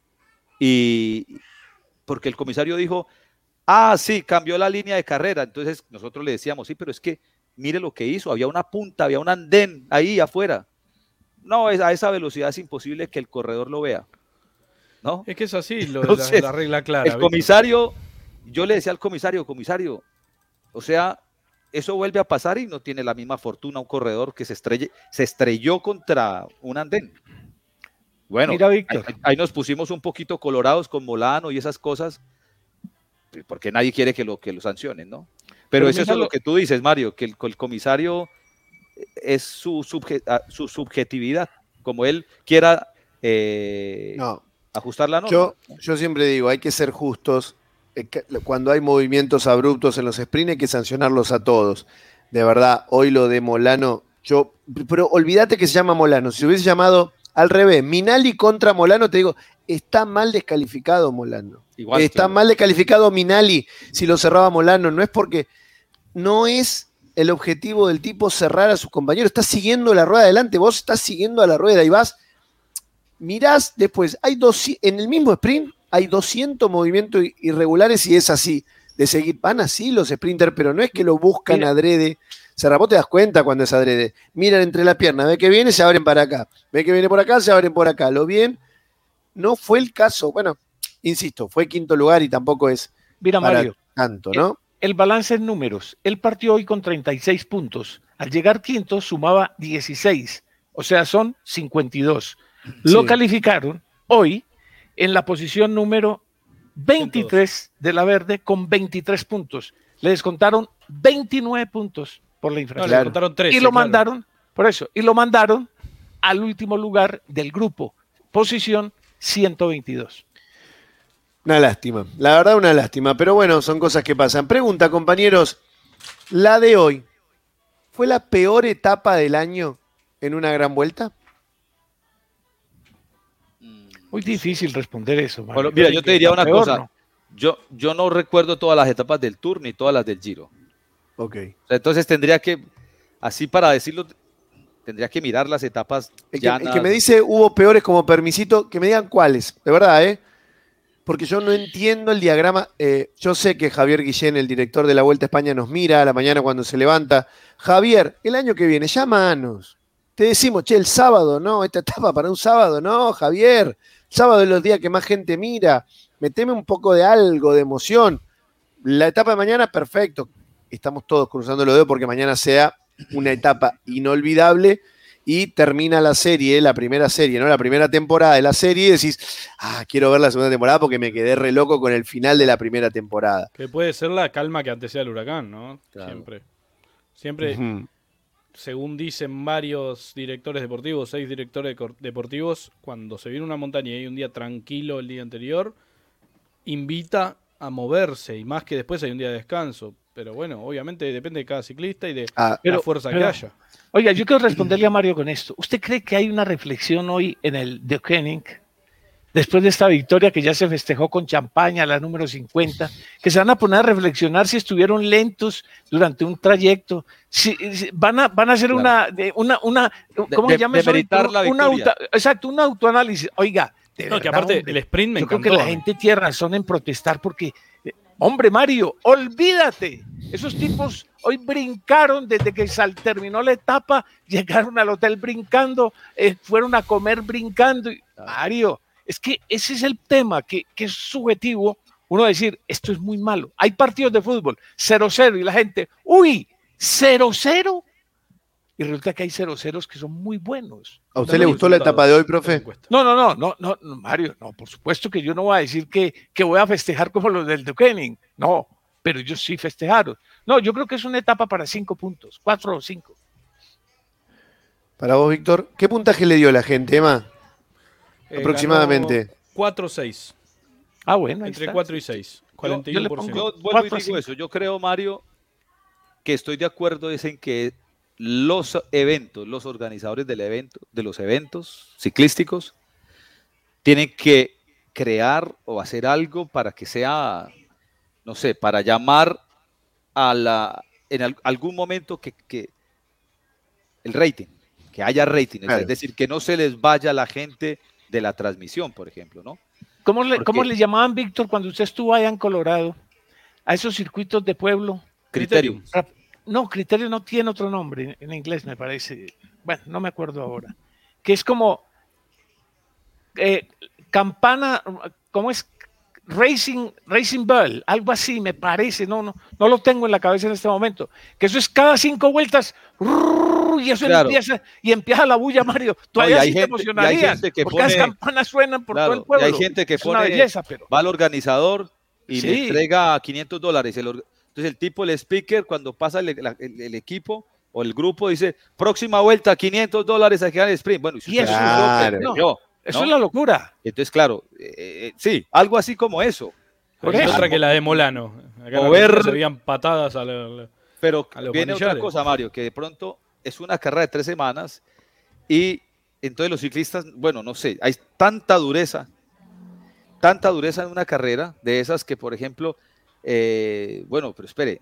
Y porque el comisario dijo, sí, cambió la línea de carrera. Entonces nosotros le decíamos, sí, pero es que mire lo que hizo, había una punta, había un andén ahí afuera. No, a esa velocidad es imposible que el corredor lo vea. ¿No? Es que es así, entonces, la regla clara. El comisario, yo le decía al comisario, o sea, eso vuelve a pasar y no tiene la misma fortuna un corredor que se estrelló contra un andén. Bueno, mira, Víctor, ahí nos pusimos un poquito colorados con Molano y esas cosas, porque nadie quiere que lo sancionen, ¿no? Pero eso es lo que tú dices, Mario, que el comisario es su subjetividad, como él quiera ajustar la norma. Yo siempre digo, hay que ser justos. Cuando hay movimientos abruptos en los sprints hay que sancionarlos a todos. De verdad, hoy lo de Molano, pero olvídate que se llama Molano. Si se hubiese llamado al revés, Minali contra Molano, te digo, está mal descalificado Molano. Igual, está mal descalificado Minali si lo cerraba Molano. No es porque no es el objetivo del tipo cerrar a sus compañeros. Estás siguiendo la rueda adelante, vos estás siguiendo a la rueda y vas. Mirás después, en el mismo sprint hay 200 movimientos irregulares y es así, de seguir, van así los sprinters, pero no es que lo buscan adrede. Vos te das cuenta cuando es adrede. Miran entre las piernas, ve que viene, se abren para acá. Ve que viene por acá, se abren por acá. Lo bien, no fue el caso. Bueno, insisto, fue quinto lugar y tampoco es mira, para Mario, tanto, ¿no? El balance en números. Él partió hoy con 36 puntos. Al llegar quinto sumaba 16, o sea, son 52. Lo calificaron hoy en la posición número 23 de la verde con 23 puntos. Le descontaron 29 puntos por la infracción. Le descontaron 13, y lo mandaron, por eso, y lo mandaron al último lugar del grupo, posición 122. Una lástima, la verdad una lástima, pero bueno, son cosas que pasan. Pregunta, compañeros, la de hoy, ¿fue la peor etapa del año en una gran vuelta? Muy difícil responder eso, Mario. Bueno, mira, yo te diría una cosa. ¿No? Yo no recuerdo todas las etapas del Tour ni todas las del Giro. Ok. O sea, entonces tendría que, así para decirlo, tendría que mirar las etapas. El que me dice hubo peores como permisito, que me digan cuáles, de verdad, porque yo no entiendo el diagrama. Yo sé que Javier Guillén, el director de la Vuelta a España, nos mira a la mañana cuando se levanta. Javier, el año que viene, llámanos. Te decimos, el sábado, no, esta etapa para un sábado, no, Javier. Sábado es los días que más gente mira. Meteme un poco de algo, de emoción. La etapa de mañana, perfecto. Estamos todos cruzando los dedos porque mañana sea una etapa inolvidable y termina la serie, la primera serie, ¿no? La primera temporada de la serie y decís, quiero ver la segunda temporada porque me quedé re loco con el final de la primera temporada. Que puede ser la calma que antecede al huracán, ¿no? Claro. Siempre, según dicen varios directores deportivos, 6 directores deportivos, cuando se viene una montaña y hay un día tranquilo el día anterior, invita a moverse, y más que después hay un día de descanso. Pero bueno, obviamente depende de cada ciclista y de la fuerza que haya. Oiga, yo quiero responderle a Mario con esto. ¿Usted cree que hay una reflexión hoy en el De Koenig, después de esta victoria que ya se festejó con champaña, la número 50, que se van a poner a reflexionar si estuvieron lentos durante un trayecto, si van a hacer una ¿cómo se llama eso? Un autoanálisis. Oiga, no, que aparte el sprint me encantó. Yo creo que la gente tiene razón en protestar porque, hombre, Mario, olvídate. Esos tipos hoy brincaron desde que terminó la etapa, llegaron al hotel brincando, fueron a comer brincando. Mario, es que ese es el tema, que es subjetivo. Uno decir, esto es muy malo. Hay partidos de fútbol, 0-0, y la gente, uy, 0-0. Y resulta que hay 0-0 que son muy buenos. ¿A usted le gustó la etapa de hoy, profe? No, Mario, no, por supuesto que yo no voy a decir que voy a festejar como los del De Koenig, no, pero ellos sí festejaron. No, yo creo que es una etapa para 5 puntos, 4 o 5. Para vos, Víctor, ¿qué puntaje le dio la gente, Emma? Aproximadamente. 4-6. Bueno, entre 4 y 6. 41%. Yo vuelvo y digo eso. Yo creo, Mario, que estoy de acuerdo en que los eventos, los organizadores de los eventos ciclísticos tienen que crear o hacer algo para que sea, no sé, para llamar en algún momento que el rating, que haya rating, claro. Es decir, que no se les vaya la gente de la transmisión, por ejemplo, ¿no? ¿Cómo le llamaban, Víctor, cuando usted estuvo allá en Colorado, a esos circuitos de pueblo? Criterium. No, Criterium no tiene otro nombre en inglés, me parece. Bueno, no me acuerdo ahora. Que es como campana, ¿cómo es? Racing Bell, algo así, me parece. No lo tengo en la cabeza en este momento. Que eso es cada 5 vueltas. Y eso claro. empieza la bulla, Mario. Todavía sí te emocionarías, porque las campanas suenan por todo el pueblo. Y hay gente que va al organizador y le entrega $500. Entonces el tipo, el speaker, cuando pasa el equipo o el grupo, dice, próxima vuelta, $500 aquí al sprint. Bueno, y eso eso es la locura. Entonces, claro, sí, algo así como eso. Otra que la de Molano. Acá se veían patadas a los viene otra cosa, Mario, que de pronto es una carrera de 3 semanas y entonces los ciclistas, bueno, no sé, hay tanta dureza en una carrera de esas que, por ejemplo, bueno, pero espere,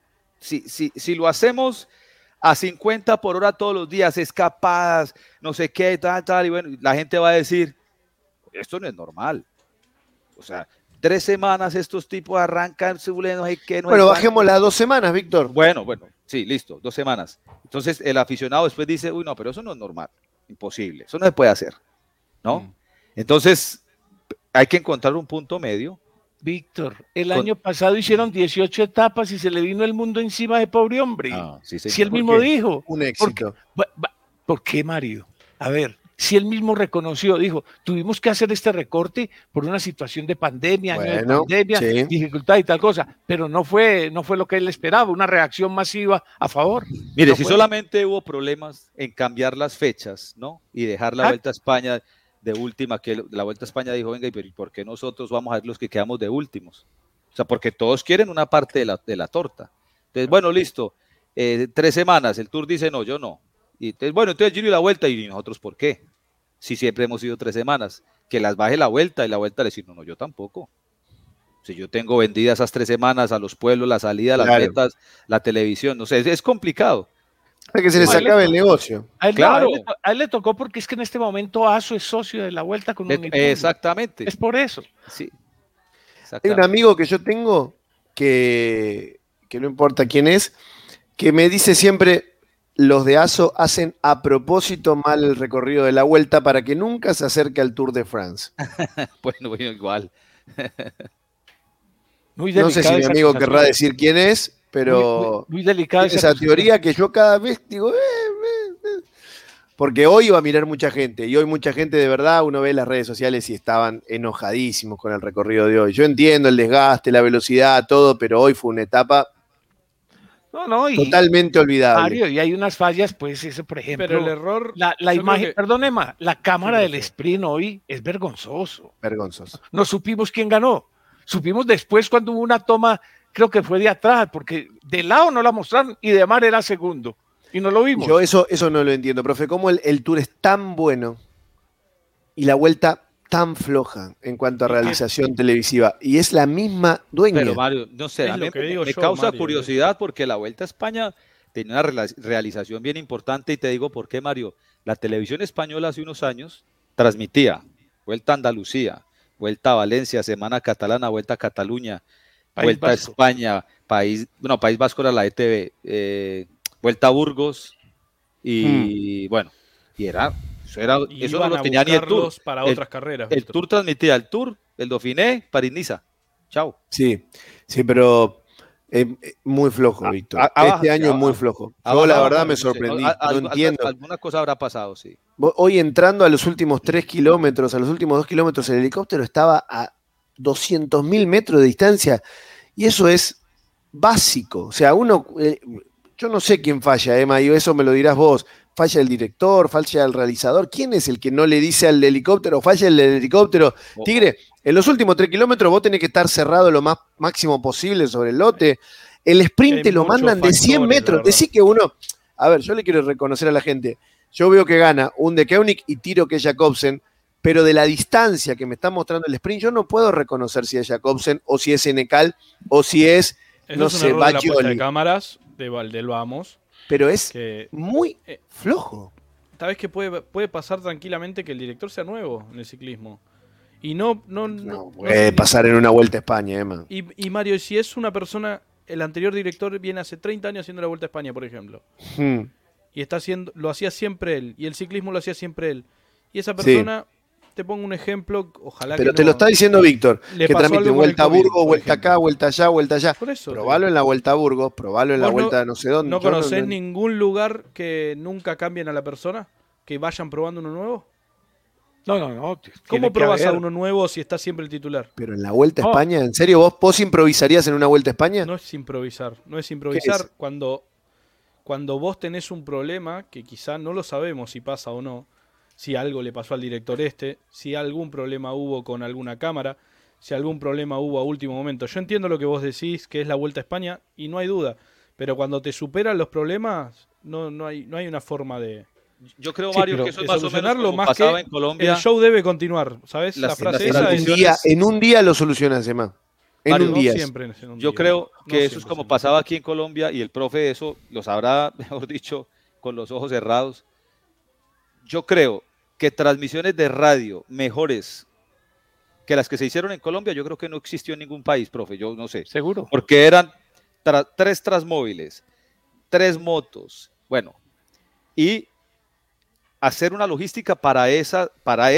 si lo hacemos a 50 por hora todos los días, escapadas, no sé qué, tal, y bueno, la gente va a decir, esto no es normal. O sea, 3 semanas estos tipos arrancan, no sé qué. Bueno, bajémosla a 2 semanas, Víctor. Bueno, sí, listo, 2 semanas. Entonces el aficionado después dice, uy, no, pero eso no es normal, imposible, eso no se puede hacer, ¿no? Entonces hay que encontrar un punto medio. Víctor, el año pasado hicieron 18 etapas y se le vino el mundo encima de pobre hombre. Sí, si él mismo dijo. Un éxito. ¿Por qué, Mario? A ver, si él mismo reconoció, dijo, tuvimos que hacer este recorte por una situación de pandemia, dificultad y tal cosa, pero no fue lo que él esperaba, una reacción masiva a favor. Mire, solamente hubo problemas en cambiar las fechas, ¿no? Y dejar la Vuelta a España de última, que la Vuelta a España dijo, venga, ¿y por qué nosotros vamos a ser los que quedamos de últimos? O sea, porque todos quieren una parte de la torta. Entonces, bueno, listo, 3 semanas, el Tour dice, no, yo no. Y entonces, bueno, entonces Giro y la Vuelta, ¿y nosotros por qué? Si siempre hemos ido 3 semanas, que las baje la Vuelta, y la Vuelta le decir, no, yo tampoco. Si yo tengo vendidas esas 3 semanas a los pueblos, la salida, las metas, la televisión, no sé, es complicado. Para que se les acabe el negocio. A él le tocó porque es que en este momento ASO es socio de la Vuelta con Uniturbo. Exactamente. Es por eso. Sí. Hay un amigo que yo tengo que no importa quién es, que me dice siempre, los de ASO hacen a propósito mal el recorrido de la Vuelta para que nunca se acerque al Tour de France. bueno, igual. No sé si mi amigo querrá decir quién es, pero muy delicada esa teoría que yo cada vez digo, porque hoy iba a mirar mucha gente, y hoy mucha gente de verdad, uno ve las redes sociales y estaban enojadísimos con el recorrido de hoy. Yo entiendo el desgaste, la velocidad, todo, pero hoy fue una etapa totalmente olvidable. Mario, y hay unas fallas, pues eso, por ejemplo, pero el error, la imagen, perdón, Emma, la cámara del sprint hoy es vergonzoso. Vergonzoso. No supimos quién ganó. Supimos después cuando hubo una toma, creo que fue de atrás, porque de lado no la mostraron y de mar era segundo. Y no lo vimos. Yo eso no lo entiendo, profe. ¿Cómo el Tour es tan bueno y la Vuelta tan floja en cuanto a realización televisiva? Y es la misma dueña. Pero Mario, no sé, a mí me causa curiosidad porque la Vuelta a España tenía una realización bien importante y te digo por qué, Mario. La televisión española hace unos años transmitía Vuelta a Andalucía, Vuelta a Valencia, Semana Catalana, Vuelta a Cataluña, Vuelta a España, País Vasco era la ETV, Vuelta a Burgos y bueno, eso no lo tenía ni el Tour. Para otras carreras. El Tour transmitía el Tour, el Dauphiné, París-Niza. Chao. Sí, pero muy flojo, Víctor. Este año es muy flojo. Yo la verdad me sorprendí. No entiendo. Alguna cosa habrá pasado, sí. Hoy entrando a los últimos 3 kilómetros, a los últimos 2 kilómetros, el helicóptero estaba a 200.000 metros de distancia y eso es básico. O sea, yo no sé quién falla, Emma, y eso me lo dirás vos. Falla el director, falla el realizador. ¿Quién es el que no le dice al helicóptero? Falla el helicóptero. Tigre, en los últimos 3 kilómetros vos tenés que estar cerrado lo más máximo posible sobre el lote. El sprint te lo mandan de 100 metros. Decí que uno... A ver, yo le quiero reconocer a la gente. Yo veo que gana un De Koenig y tiro que es Jacobsen, pero de la distancia que me está mostrando el sprint, yo no puedo reconocer si es Jacobsen o si es Enecal o si es, no sé, Baccioli. De cámaras de Valdel Vamos. Pero es muy flojo. Sabes que puede pasar tranquilamente que el director sea nuevo en el ciclismo. Y no puede pasar en una Vuelta a España, Emma. Y Mario, si es una persona, el anterior director viene hace 30 años haciendo la Vuelta a España, por ejemplo. Y lo hacía siempre él. Y el ciclismo lo hacía siempre él. Y esa persona, te pongo un ejemplo, ojalá pero que te lo está diciendo Víctor, que transmite Vuelta a Burgos, Vuelta acá, Vuelta allá, Vuelta allá. Por eso, probalo en la Vuelta a Burgos, probalo en la Vuelta no sé dónde. ¿No conocés ningún lugar que nunca cambien a la persona? ¿Que vayan probando uno nuevo? No. ¿Cómo probás a uno nuevo si está siempre el titular? Pero en la Vuelta a España, ¿en serio vos improvisarías en una Vuelta a España? No es improvisar. Es? Cuando vos tenés un problema, que quizá no lo sabemos si pasa o no, si algo le pasó al director si algún problema hubo con alguna cámara, si algún problema hubo a último momento. Yo entiendo lo que vos decís, que es la Vuelta a España, y no hay duda. Pero cuando te superan los problemas, no hay una forma de... Yo creo, Mario, que eso es más o menos como más pasaba en Colombia. El show debe continuar, ¿sabes? La frase esa en un día lo solucionas, Emma. En un día. Yo creo que eso es como pasaba aquí en Colombia, y el profe eso lo sabrá, mejor dicho, con los ojos cerrados. Yo creo que transmisiones de radio mejores que las que se hicieron en Colombia, yo creo que no existió en ningún país, profe, yo no sé. Seguro. Porque eran 3 transmóviles, 3 motos, bueno, y hacer una logística para ese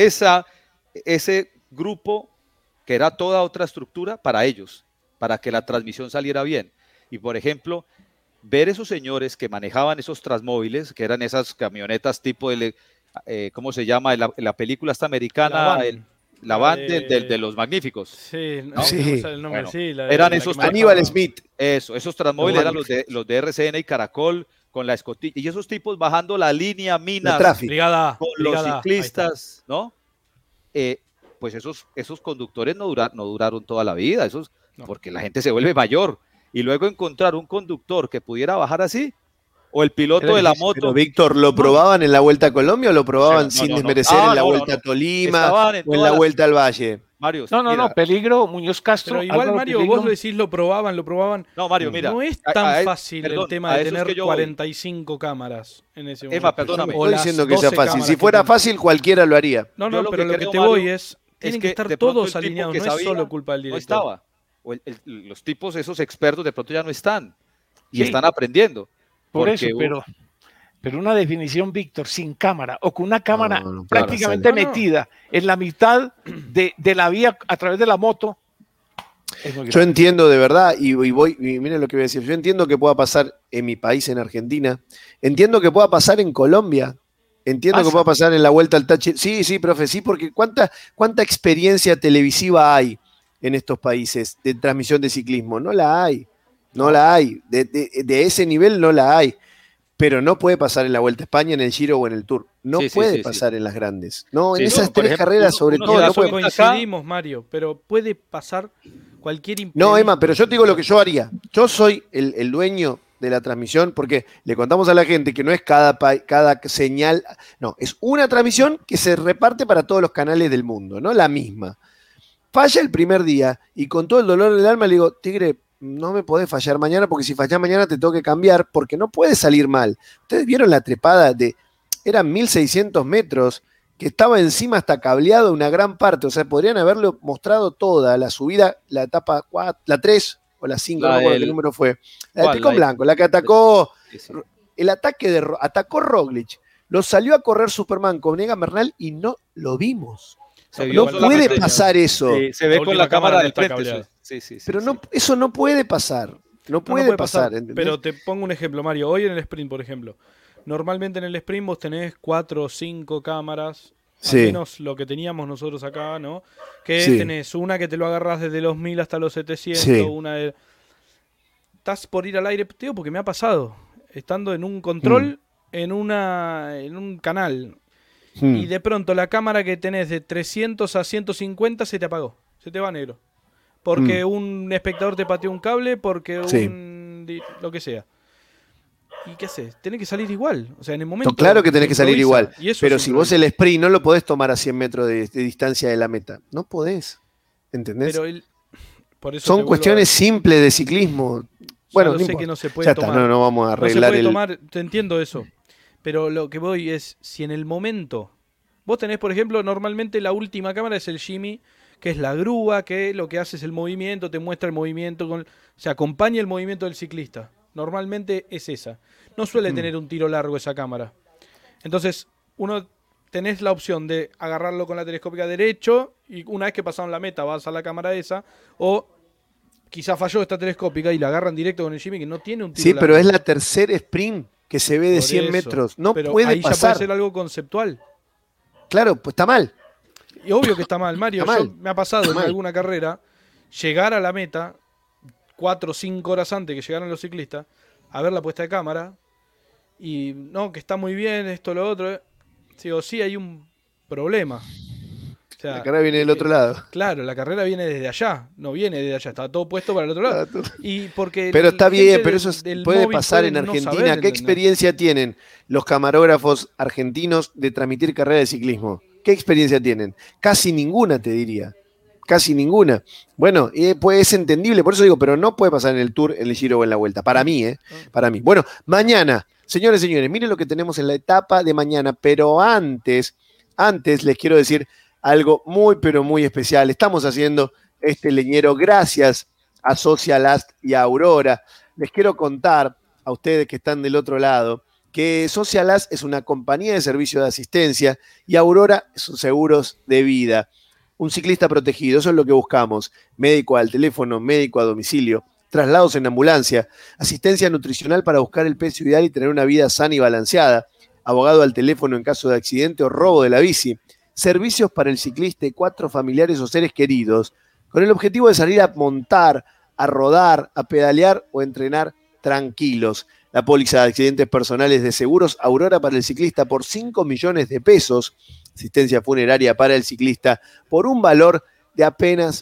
grupo, que era toda otra estructura, para ellos, para que la transmisión saliera bien. Y, por ejemplo, ver esos señores que manejaban esos transmóviles, que eran esas camionetas tipo ¿cómo se llama? La película esta americana, la van de los magníficos. Sí, ¿no? Sí. El nombre, Bueno, sí, eran esos Aníbal Smith. Esos transmóviles eran los de RCN y Caracol, con la escotilla, y esos tipos bajando la línea Minas con los ciclistas, ¿no? Pues esos conductores no duraron toda la vida, porque la gente se vuelve mayor, y luego encontrar un conductor que pudiera bajar así, o el piloto de la moto. Pero, Víctor, ¿lo probaban en la Vuelta a Colombia o lo probaban sin desmerecer en la Vuelta a Tolima o en la Vuelta al Valle? Mario, no, Peligro, Muñoz Castro. Pero igual, Mario, vos lo decís, lo probaban. No, Mario, mira. No es tan fácil el tema de tener 45 cámaras en ese momento. Emma, perdóname. No estoy diciendo que sea fácil. Si fuera fácil, cualquiera lo haría. No, pero lo que te voy es, tienen que estar todos alineados, no es solo culpa del director. No estaba. Los tipos, esos expertos, de pronto ya no están. Y están aprendiendo. Por eso, pero una definición, Víctor, sin cámara o con una cámara prácticamente metida en la mitad de la vía a través de la moto. Yo entiendo de verdad, y miren lo que voy a decir, yo entiendo que pueda pasar en mi país, en Argentina, entiendo que pueda pasar en Colombia, entiendo que pueda pasar en la Vuelta al Táchira. Sí, profe, sí, porque cuánta experiencia televisiva hay en estos países de transmisión de ciclismo. No la hay, de ese nivel no la hay. Pero no puede pasar en la Vuelta a España, en el Giro o en el Tour. No puede pasar en las grandes. No, en esas tres carreras sobre todo. No coincidimos, Mario, pero puede pasar cualquier imprevisto. No, Emma, pero yo te digo lo que yo haría. Yo soy el dueño de la transmisión, porque le contamos a la gente que no es cada señal, no, es una transmisión que se reparte para todos los canales del mundo, no la misma. Falla el primer día y con todo el dolor del alma le digo, Tigre, no me podés fallar mañana, porque si fallás mañana te tengo que cambiar, porque no puede salir mal. Ustedes vieron la trepada eran 1600 metros, que estaba encima hasta cableado una gran parte, o sea, podrían haberlo mostrado toda, la subida, la etapa 4, la 3 o la 5, no me acuerdo qué número fue. La de Tricón Blanco, la que atacó, el ataque atacó Roglic, lo salió a correr Superman con Egan Bernal y no lo vimos. No puede pasar eso. Se ve con la cámara del frente. Pero no, eso no puede pasar. No puede pasar. Pero te pongo un ejemplo, Mario. Hoy en el sprint, por ejemplo. Normalmente en el sprint vos tenés 4 o 5 cámaras. Al menos lo que teníamos nosotros acá, ¿no? Que tenés una que te lo agarrás desde los 1000 hasta los 700. Una de... Estás por ir al aire, tío, porque me ha pasado. Estando en un control, en un canal. Y de pronto la cámara que tenés de 300 a 150 se te apagó, se te va negro. Porque un espectador te pateó un cable, porque lo que sea. ¿Y qué haces? Tenés que salir igual. O sea, en el momento. No, claro que tenés que salir igual. Pero si vos el sprint no lo podés tomar a 100 metros de distancia de la meta. No podés. ¿Entendés? Pero por eso son cuestiones simples de ciclismo. Bueno, no sé que no se puede tomar. No vamos a arreglar no se puede tomar, te entiendo eso. Pero lo que voy es, si en el momento, vos tenés, por ejemplo, normalmente la última cámara es el Jimmy, que es la grúa, que lo que hace es el movimiento, te muestra el movimiento, se acompaña el movimiento del ciclista. Normalmente es esa. No suele tener un tiro largo esa cámara. Entonces, tenés la opción de agarrarlo con la telescópica derecho, y una vez que pasaron la meta vas a la cámara esa, o quizá falló esta telescópica y la agarran directo con el Jimmy, que no tiene un tiro largo. Pero es la tercera sprint que se ve de 100 metros. No puede ahí pasar. Ya puede ser algo conceptual. Claro, pues está mal. Y obvio que está mal, Mario. Me ha pasado en alguna carrera llegar a la meta 4 o 5 horas antes que llegaran los ciclistas a ver la puesta de cámara y no, que está muy bien, esto, lo otro. Digo, sí, hay un problema. O sea, la carrera viene del otro lado. Claro, la carrera viene desde allá, no viene desde allá, está todo puesto para el otro lado. Pero está bien, pero eso puede pasar en Argentina. ¿Qué experiencia tienen los camarógrafos argentinos de transmitir carrera de ciclismo? ¿Qué experiencia tienen? Casi ninguna, te diría. Casi ninguna. Bueno, pues es entendible, por eso digo, pero no puede pasar en el Tour, en el Giro o en la Vuelta. Para mí, Para mí. Bueno, mañana, señores, miren lo que tenemos en la etapa de mañana, pero antes les quiero decir algo muy, pero muy especial. Estamos haciendo este leñero gracias a Socialast y a Aurora. Les quiero contar a ustedes que están del otro lado que Socialast es una compañía de servicio de asistencia y Aurora son seguros de vida. Un ciclista protegido, eso es lo que buscamos. Médico al teléfono, médico a domicilio, traslados en ambulancia, asistencia nutricional para buscar el peso ideal y tener una vida sana y balanceada, abogado al teléfono en caso de accidente o robo de la bici, servicios para el ciclista y 4 familiares o seres queridos, con el objetivo de salir a montar, a rodar, a pedalear o entrenar tranquilos. La póliza de accidentes personales de Seguros Aurora para el ciclista por 5 millones de pesos, asistencia funeraria para el ciclista por un valor de apenas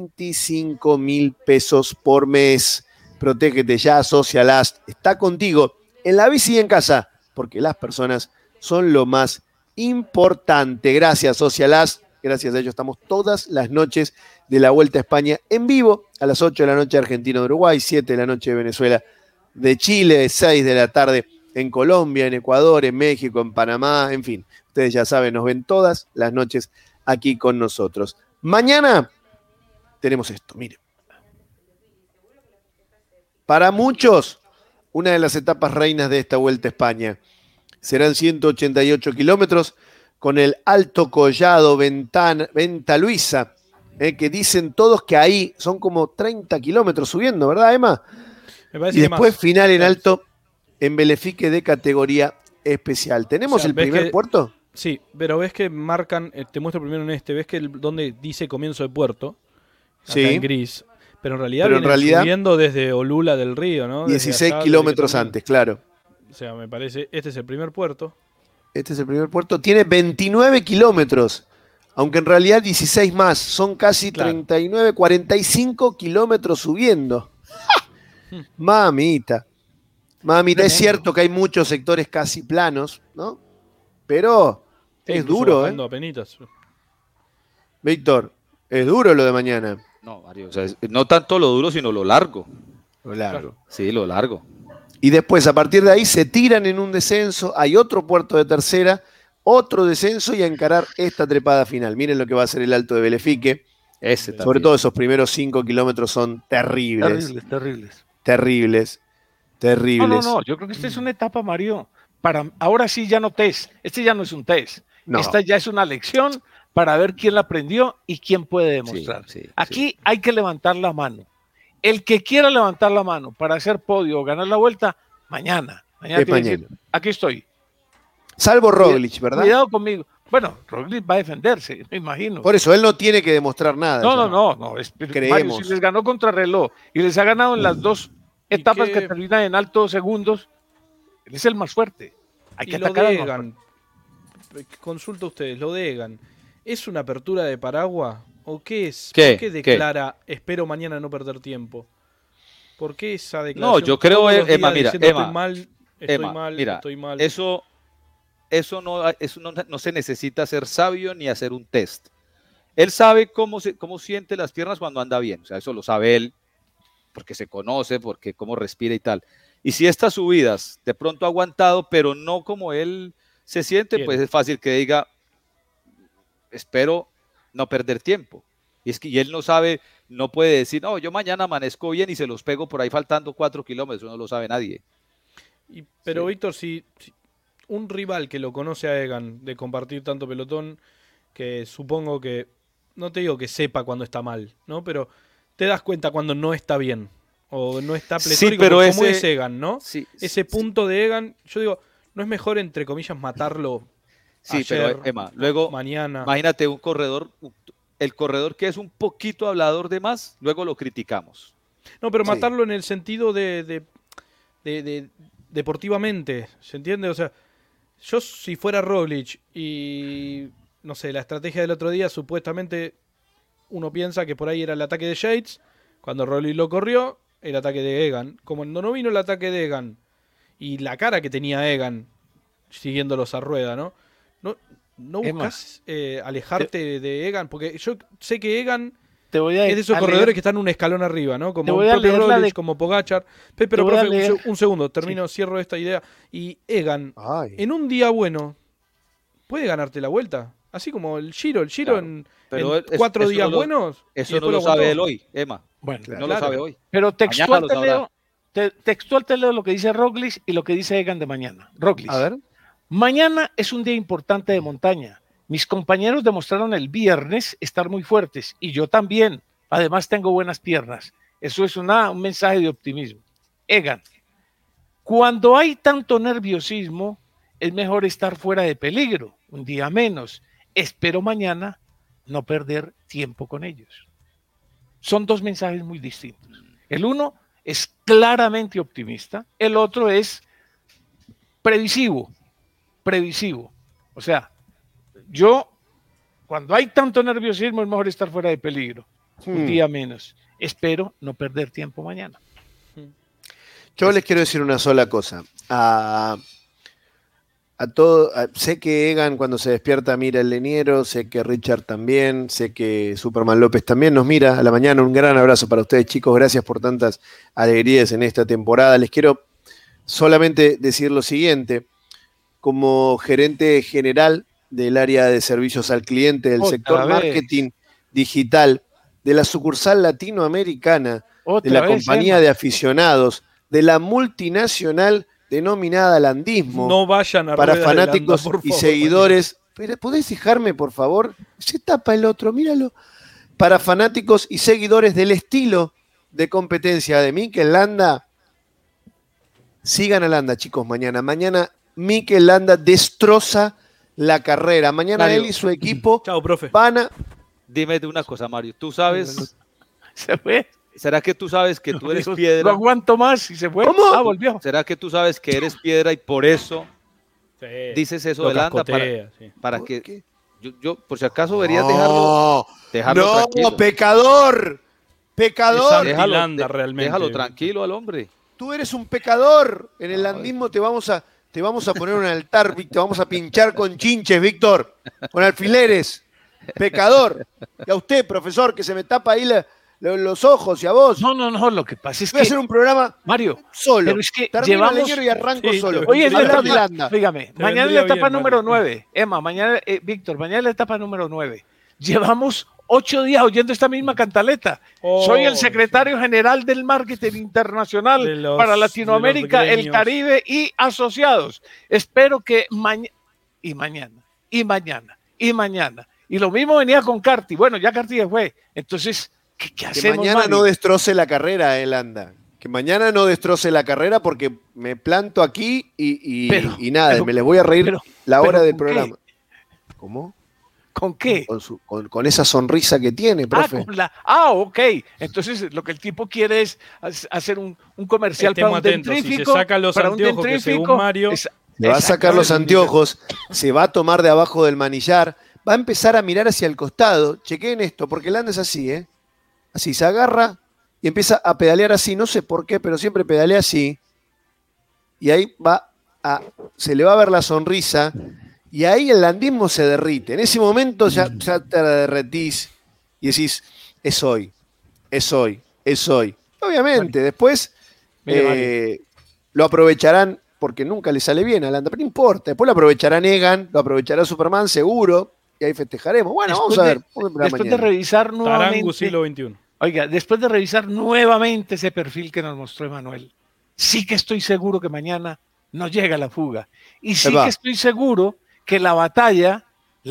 25.000 pesos por mes. Protégete ya, Socialast está contigo en la bici y en casa, porque las personas son lo más importante. Gracias, Socialast. Gracias a ellos estamos todas las noches de la Vuelta a España en vivo, a las 8 de la noche Argentina de Uruguay, 7 de la noche de Venezuela, de Chile, 6 de la tarde en Colombia, en Ecuador, en México, en Panamá, en fin. Ustedes ya saben, nos ven todas las noches aquí con nosotros. Mañana tenemos esto, miren. Para muchos, una de las etapas reinas de esta Vuelta a España. Serán 188 kilómetros con el Alto Collado Venta Luisa que dicen todos que ahí son como 30 kilómetros subiendo, ¿verdad, Emma? Me parece Y que después más. final en alto en Belefique de categoría especial. ¿Tenemos O sea, el primer puerto? Sí, pero ves que marcan, te muestro primero ves que donde dice comienzo de puerto, acá Sí. en gris, pero en realidad Pero en vienen realidad, subiendo desde Olula del Río, ¿no? Desde 16 allá, desde kilómetros que termina. antes, claro. O sea, me parece, este es el primer puerto. Este es el primer puerto. Tiene 29 kilómetros, aunque en realidad 16 más. Son casi Claro. 39, 45 kilómetros subiendo. Mamita. Mamita, es cierto que hay muchos sectores casi planos, ¿no? Pero Sí, es incluso duro, bajando apenitas. Víctor, es duro lo de mañana. No, Mario, o sea, no tanto lo duro, sino lo largo. Lo largo. Sí, lo largo. Y después, a partir de ahí, se tiran en un descenso. Hay otro puerto de tercera, otro descenso y a encarar esta trepada final. Miren lo que va a ser el Alto de Belefique. Ese Sobre también. todo esos primeros 5 kilómetros son terribles. Terribles. Terribles. No, yo creo que esta es una etapa, Mario, ahora sí ya no test, este ya no es un test, No. esta ya es una lección para ver quién la aprendió y quién puede demostrar. Sí, Aquí hay que levantar la mano. El que quiera levantar la mano para hacer podio o ganar la vuelta, mañana tiene que decir, aquí estoy. Salvo Roglic, ¿verdad? Cuidado conmigo. Bueno, Roglic va a defenderse, me imagino. Por eso, él no tiene que demostrar nada. No. Creemos. Mario, si les ganó contra reloj y les ha ganado en las dos etapas que terminan en altos segundos, él es el más fuerte. Hay que atacar al Egan, consulta a ustedes, lo de Egan, ¿es una apertura de paraguas o qué es? ¿Qué? ¿Por qué declara espero mañana no perder tiempo? ¿Por qué esa declaración? No, yo creo, Todos los días Emma, mira, diciendo, Emma, estoy mal. Eso no se necesita ser sabio ni hacer un test. Él sabe cómo siente las piernas cuando anda bien, o sea, eso lo sabe él, porque se conoce, porque cómo respira y tal. Y si estas subidas de pronto ha aguantado, pero no como él se siente, pues es fácil que diga, espero no perder tiempo. Y él no sabe, no puede decir, no, yo mañana amanezco bien y se los pego por ahí faltando 4 kilómetros, no lo sabe nadie. Pero Víctor, si un rival que lo conoce a Egan, de compartir tanto pelotón, que supongo que, no te digo que sepa cuando está mal, ¿no? Pero te das cuenta cuando no está bien, o no está pletórico, sí, pero como es Egan, ¿no? Sí, ese punto de Egan, yo digo, ¿no es mejor, entre comillas, matarlo ayer, pero Emma, luego, mañana? Imagínate el corredor que es un poquito hablador de más, luego lo criticamos. No, pero matarlo en el sentido de deportivamente, ¿se entiende? O sea, yo si fuera Roglic y, no sé, la estrategia del otro día, supuestamente uno piensa que por ahí era el ataque de Yates, cuando Roglic lo corrió, el ataque de Egan. Como no vino el ataque de Egan y la cara que tenía Egan siguiéndolos a rueda, ¿no? No buscas alejarte de Egan, porque yo sé que Egan es de esos corredores que están un escalón arriba, ¿no? Como el propio Roglic, como Pogačar. Pero, profe, un segundo, cierro esta idea. Y Egan, en un día bueno, puede ganarte la vuelta. Así como el Giro claro, en 4 días buenos. Eso no lo sabe él hoy, Emma. Bueno, no lo sabe hoy. Pero textual te leo lo que dice Roglic y lo que dice Egan de mañana. Roglic. A ver. Mañana es un día importante de montaña. Mis compañeros demostraron el viernes estar muy fuertes y yo también. Además tengo buenas piernas. Eso es un mensaje de optimismo. Egan, cuando hay tanto nerviosismo, es mejor estar fuera de peligro, un día menos. Espero mañana no perder tiempo con ellos. Son dos mensajes muy distintos. El uno es claramente optimista, el otro es previsivo. O sea, cuando hay tanto nerviosismo es mejor estar fuera de peligro, un día menos. Espero no perder tiempo mañana. Yo les quiero decir una sola cosa. Sé que Egan cuando se despierta mira el leñero, sé que Richard también, sé que Superman López también nos mira a la mañana. Un gran abrazo para ustedes, chicos. Gracias por tantas alegrías en esta temporada. Les quiero solamente decir lo siguiente. Como gerente general del área de servicios al cliente del sector marketing digital de la sucursal latinoamericana de la compañía de aficionados de la multinacional denominada Landismo, no vayan a para fanáticos Landa, y seguidores. Pero ¿podés fijarme, por favor? Se tapa el otro, míralo. para fanáticos y seguidores del estilo de competencia de Mikel Landa. Sigan a Landa, chicos, mañana. Mañana Mikel Landa destroza la carrera. Mañana Mario. él y su equipo Chao, profe. van a... Dime de una cosa, Mario. ¿Tú sabes? Se fue. ¿Será que tú sabes que tú eres Dijo, piedra? No aguanto más y se fue. ¿Cómo? Ah, volvió. ¿Será que tú sabes que eres piedra y por eso Sí. dices eso Lo de Landa? cascotea, sí. Para ¿Por que qué? yo, por si acaso, deberías dejarlo No, tranquilo. pecador. Pecador. Es anti-Landa, realmente. Déjalo tranquilo al hombre. Tú eres un pecador. En el landismo te vamos a poner un altar, te vamos a pinchar con chinches, Víctor. Con alfileres. Pecador. Y a usted, profesor, que se me tapa ahí los ojos, y a vos. No, lo que pasa es Voy a que, hacer un programa Mario, solo. pero es que Termino llevamos... el leñero y arranco Sí, solo. te Hoy es la Hablar de etapa, Landa. dígame, Te mañana es vendría la etapa bien, número Mario. 9. Emma, mañana, Víctor, mañana es la etapa número 9. Llevamos 8 días oyendo esta misma cantaleta. Oh, Soy el secretario general del marketing internacional De los- para de Latinoamérica, los el gremios. Caribe y asociados. Espero que mañana. Y lo mismo venía con Carti. Bueno, ya Carti ya fue. Entonces, ¿qué Que hacemos, mañana Mario? no destroce la carrera, Landa. Que mañana no destroce la carrera porque me planto aquí y nada, me les voy a reír la hora del ¿con programa. qué? ¿Cómo? ¿Con qué? Con esa sonrisa que tiene, profe. Ok. Entonces lo que el tipo quiere es hacer un comercial Estemos para un atentos, si se dentrífico. saca los para un anteojos, que dentrífico. según Mario- Se va a sacar los anteojos, se va a tomar de abajo del manillar, va a empezar a mirar hacia el costado. Chequeen esto, porque Landa es así, ¿eh? Así, se agarra y empieza a pedalear así, no sé por qué, pero siempre pedalea así. Y ahí se le va a ver la sonrisa. Y ahí el landismo se derrite. En ese momento ya te derretís y decís, es hoy. Obviamente, después lo aprovecharán, porque nunca le sale bien a Landa, pero no importa. Después lo aprovecharán Egan, lo aprovechará Superman seguro, y ahí festejaremos. Bueno, vamos a ver. Después de revisar Tarangu nuevamente. siglo XXI. Oiga, después de revisar nuevamente ese perfil que nos mostró Emanuel, sí que estoy seguro que mañana no llega la fuga. Y sí que estoy seguro que la batalla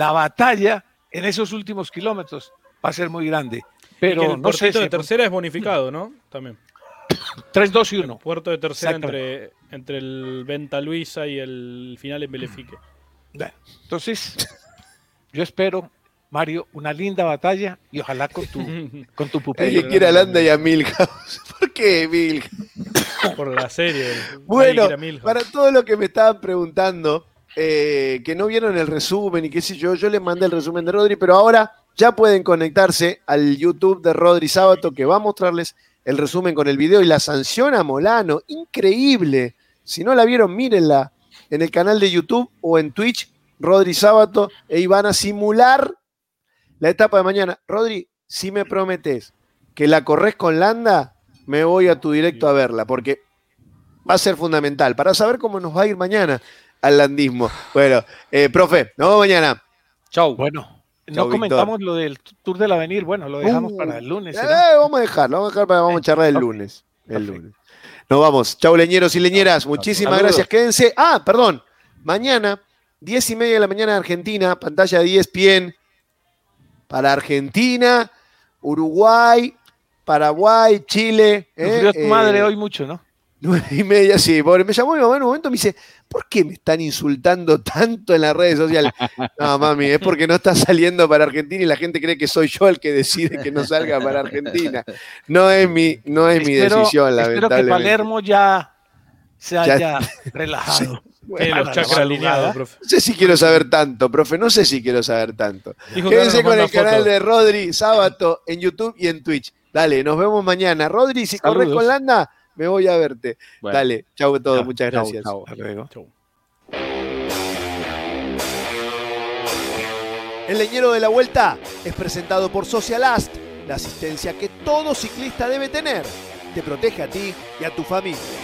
en esos últimos kilómetros va a ser muy grande. Pero Y que el no sé puertito si de tercera es bonificado, ¿no? También. 3, 2 y 1. Puerto de tercera Exactamente. entre el Venta Luisa y el final en Belefique. Bueno, entonces, yo espero, Mario, una linda batalla y ojalá con tu pupilo. El que quiera a Landa y a Milhouse. ¿Por qué Milhouse? Por la serie. Bueno, Nadie quiere a Milhouse. para todos los que me estaban preguntando, que no vieron el resumen y qué sé yo les mandé el resumen de Rodri, pero ahora ya pueden conectarse al YouTube de Rodri Sábato, que va a mostrarles el resumen con el video y la sanción a Molano. Increíble. Si no la vieron, mírenla en el canal de YouTube o en Twitch, Rodri Sábato, y van a simular la etapa de mañana. Rodri, si me prometes que la corres con Landa, me voy a tu directo a verla, porque va a ser fundamental para saber cómo nos va a ir mañana al landismo. Bueno, profe, nos vemos mañana. Chau. Bueno, Chau, no comentamos lo del Tour del Avenir. Bueno, lo dejamos para el lunes. Vamos a dejarlo, vamos a charlar el lunes. El lunes. Nos vamos. Chau, leñeros y leñeras. Muchísimas gracias. Quédense. Perdón. Mañana, 10:30 de la mañana, Argentina, pantalla de ESPN para Argentina, Uruguay, Paraguay, Chile. Sufrió tu madre hoy mucho, ¿no? 9:30, sí. Pobre. Me llamó mi mamá en un momento y me dice, ¿por qué me están insultando tanto en las redes sociales? No, mami, es porque no está saliendo para Argentina y la gente cree que soy yo el que decide que no salga para Argentina. No es mi decisión, lamentablemente. Espero que Palermo ya se haya relajado. Tiene los chakras alineados, profe. No sé si quiero saber tanto, profe, no sé si quiero saber tanto. Dijo que Quédense ahora nos con el manda canal fotos. de Rodri Sábato en YouTube y en Twitch. Dale, nos vemos mañana. Rodri, si corres con Landa, me voy a verte. Bueno. Dale, chau a todos, Chau, muchas gracias. chau. Hasta luego. Chau. El leñero de la vuelta es presentado por Socialast, la asistencia que todo ciclista debe tener. Te protege a ti y a tu familia.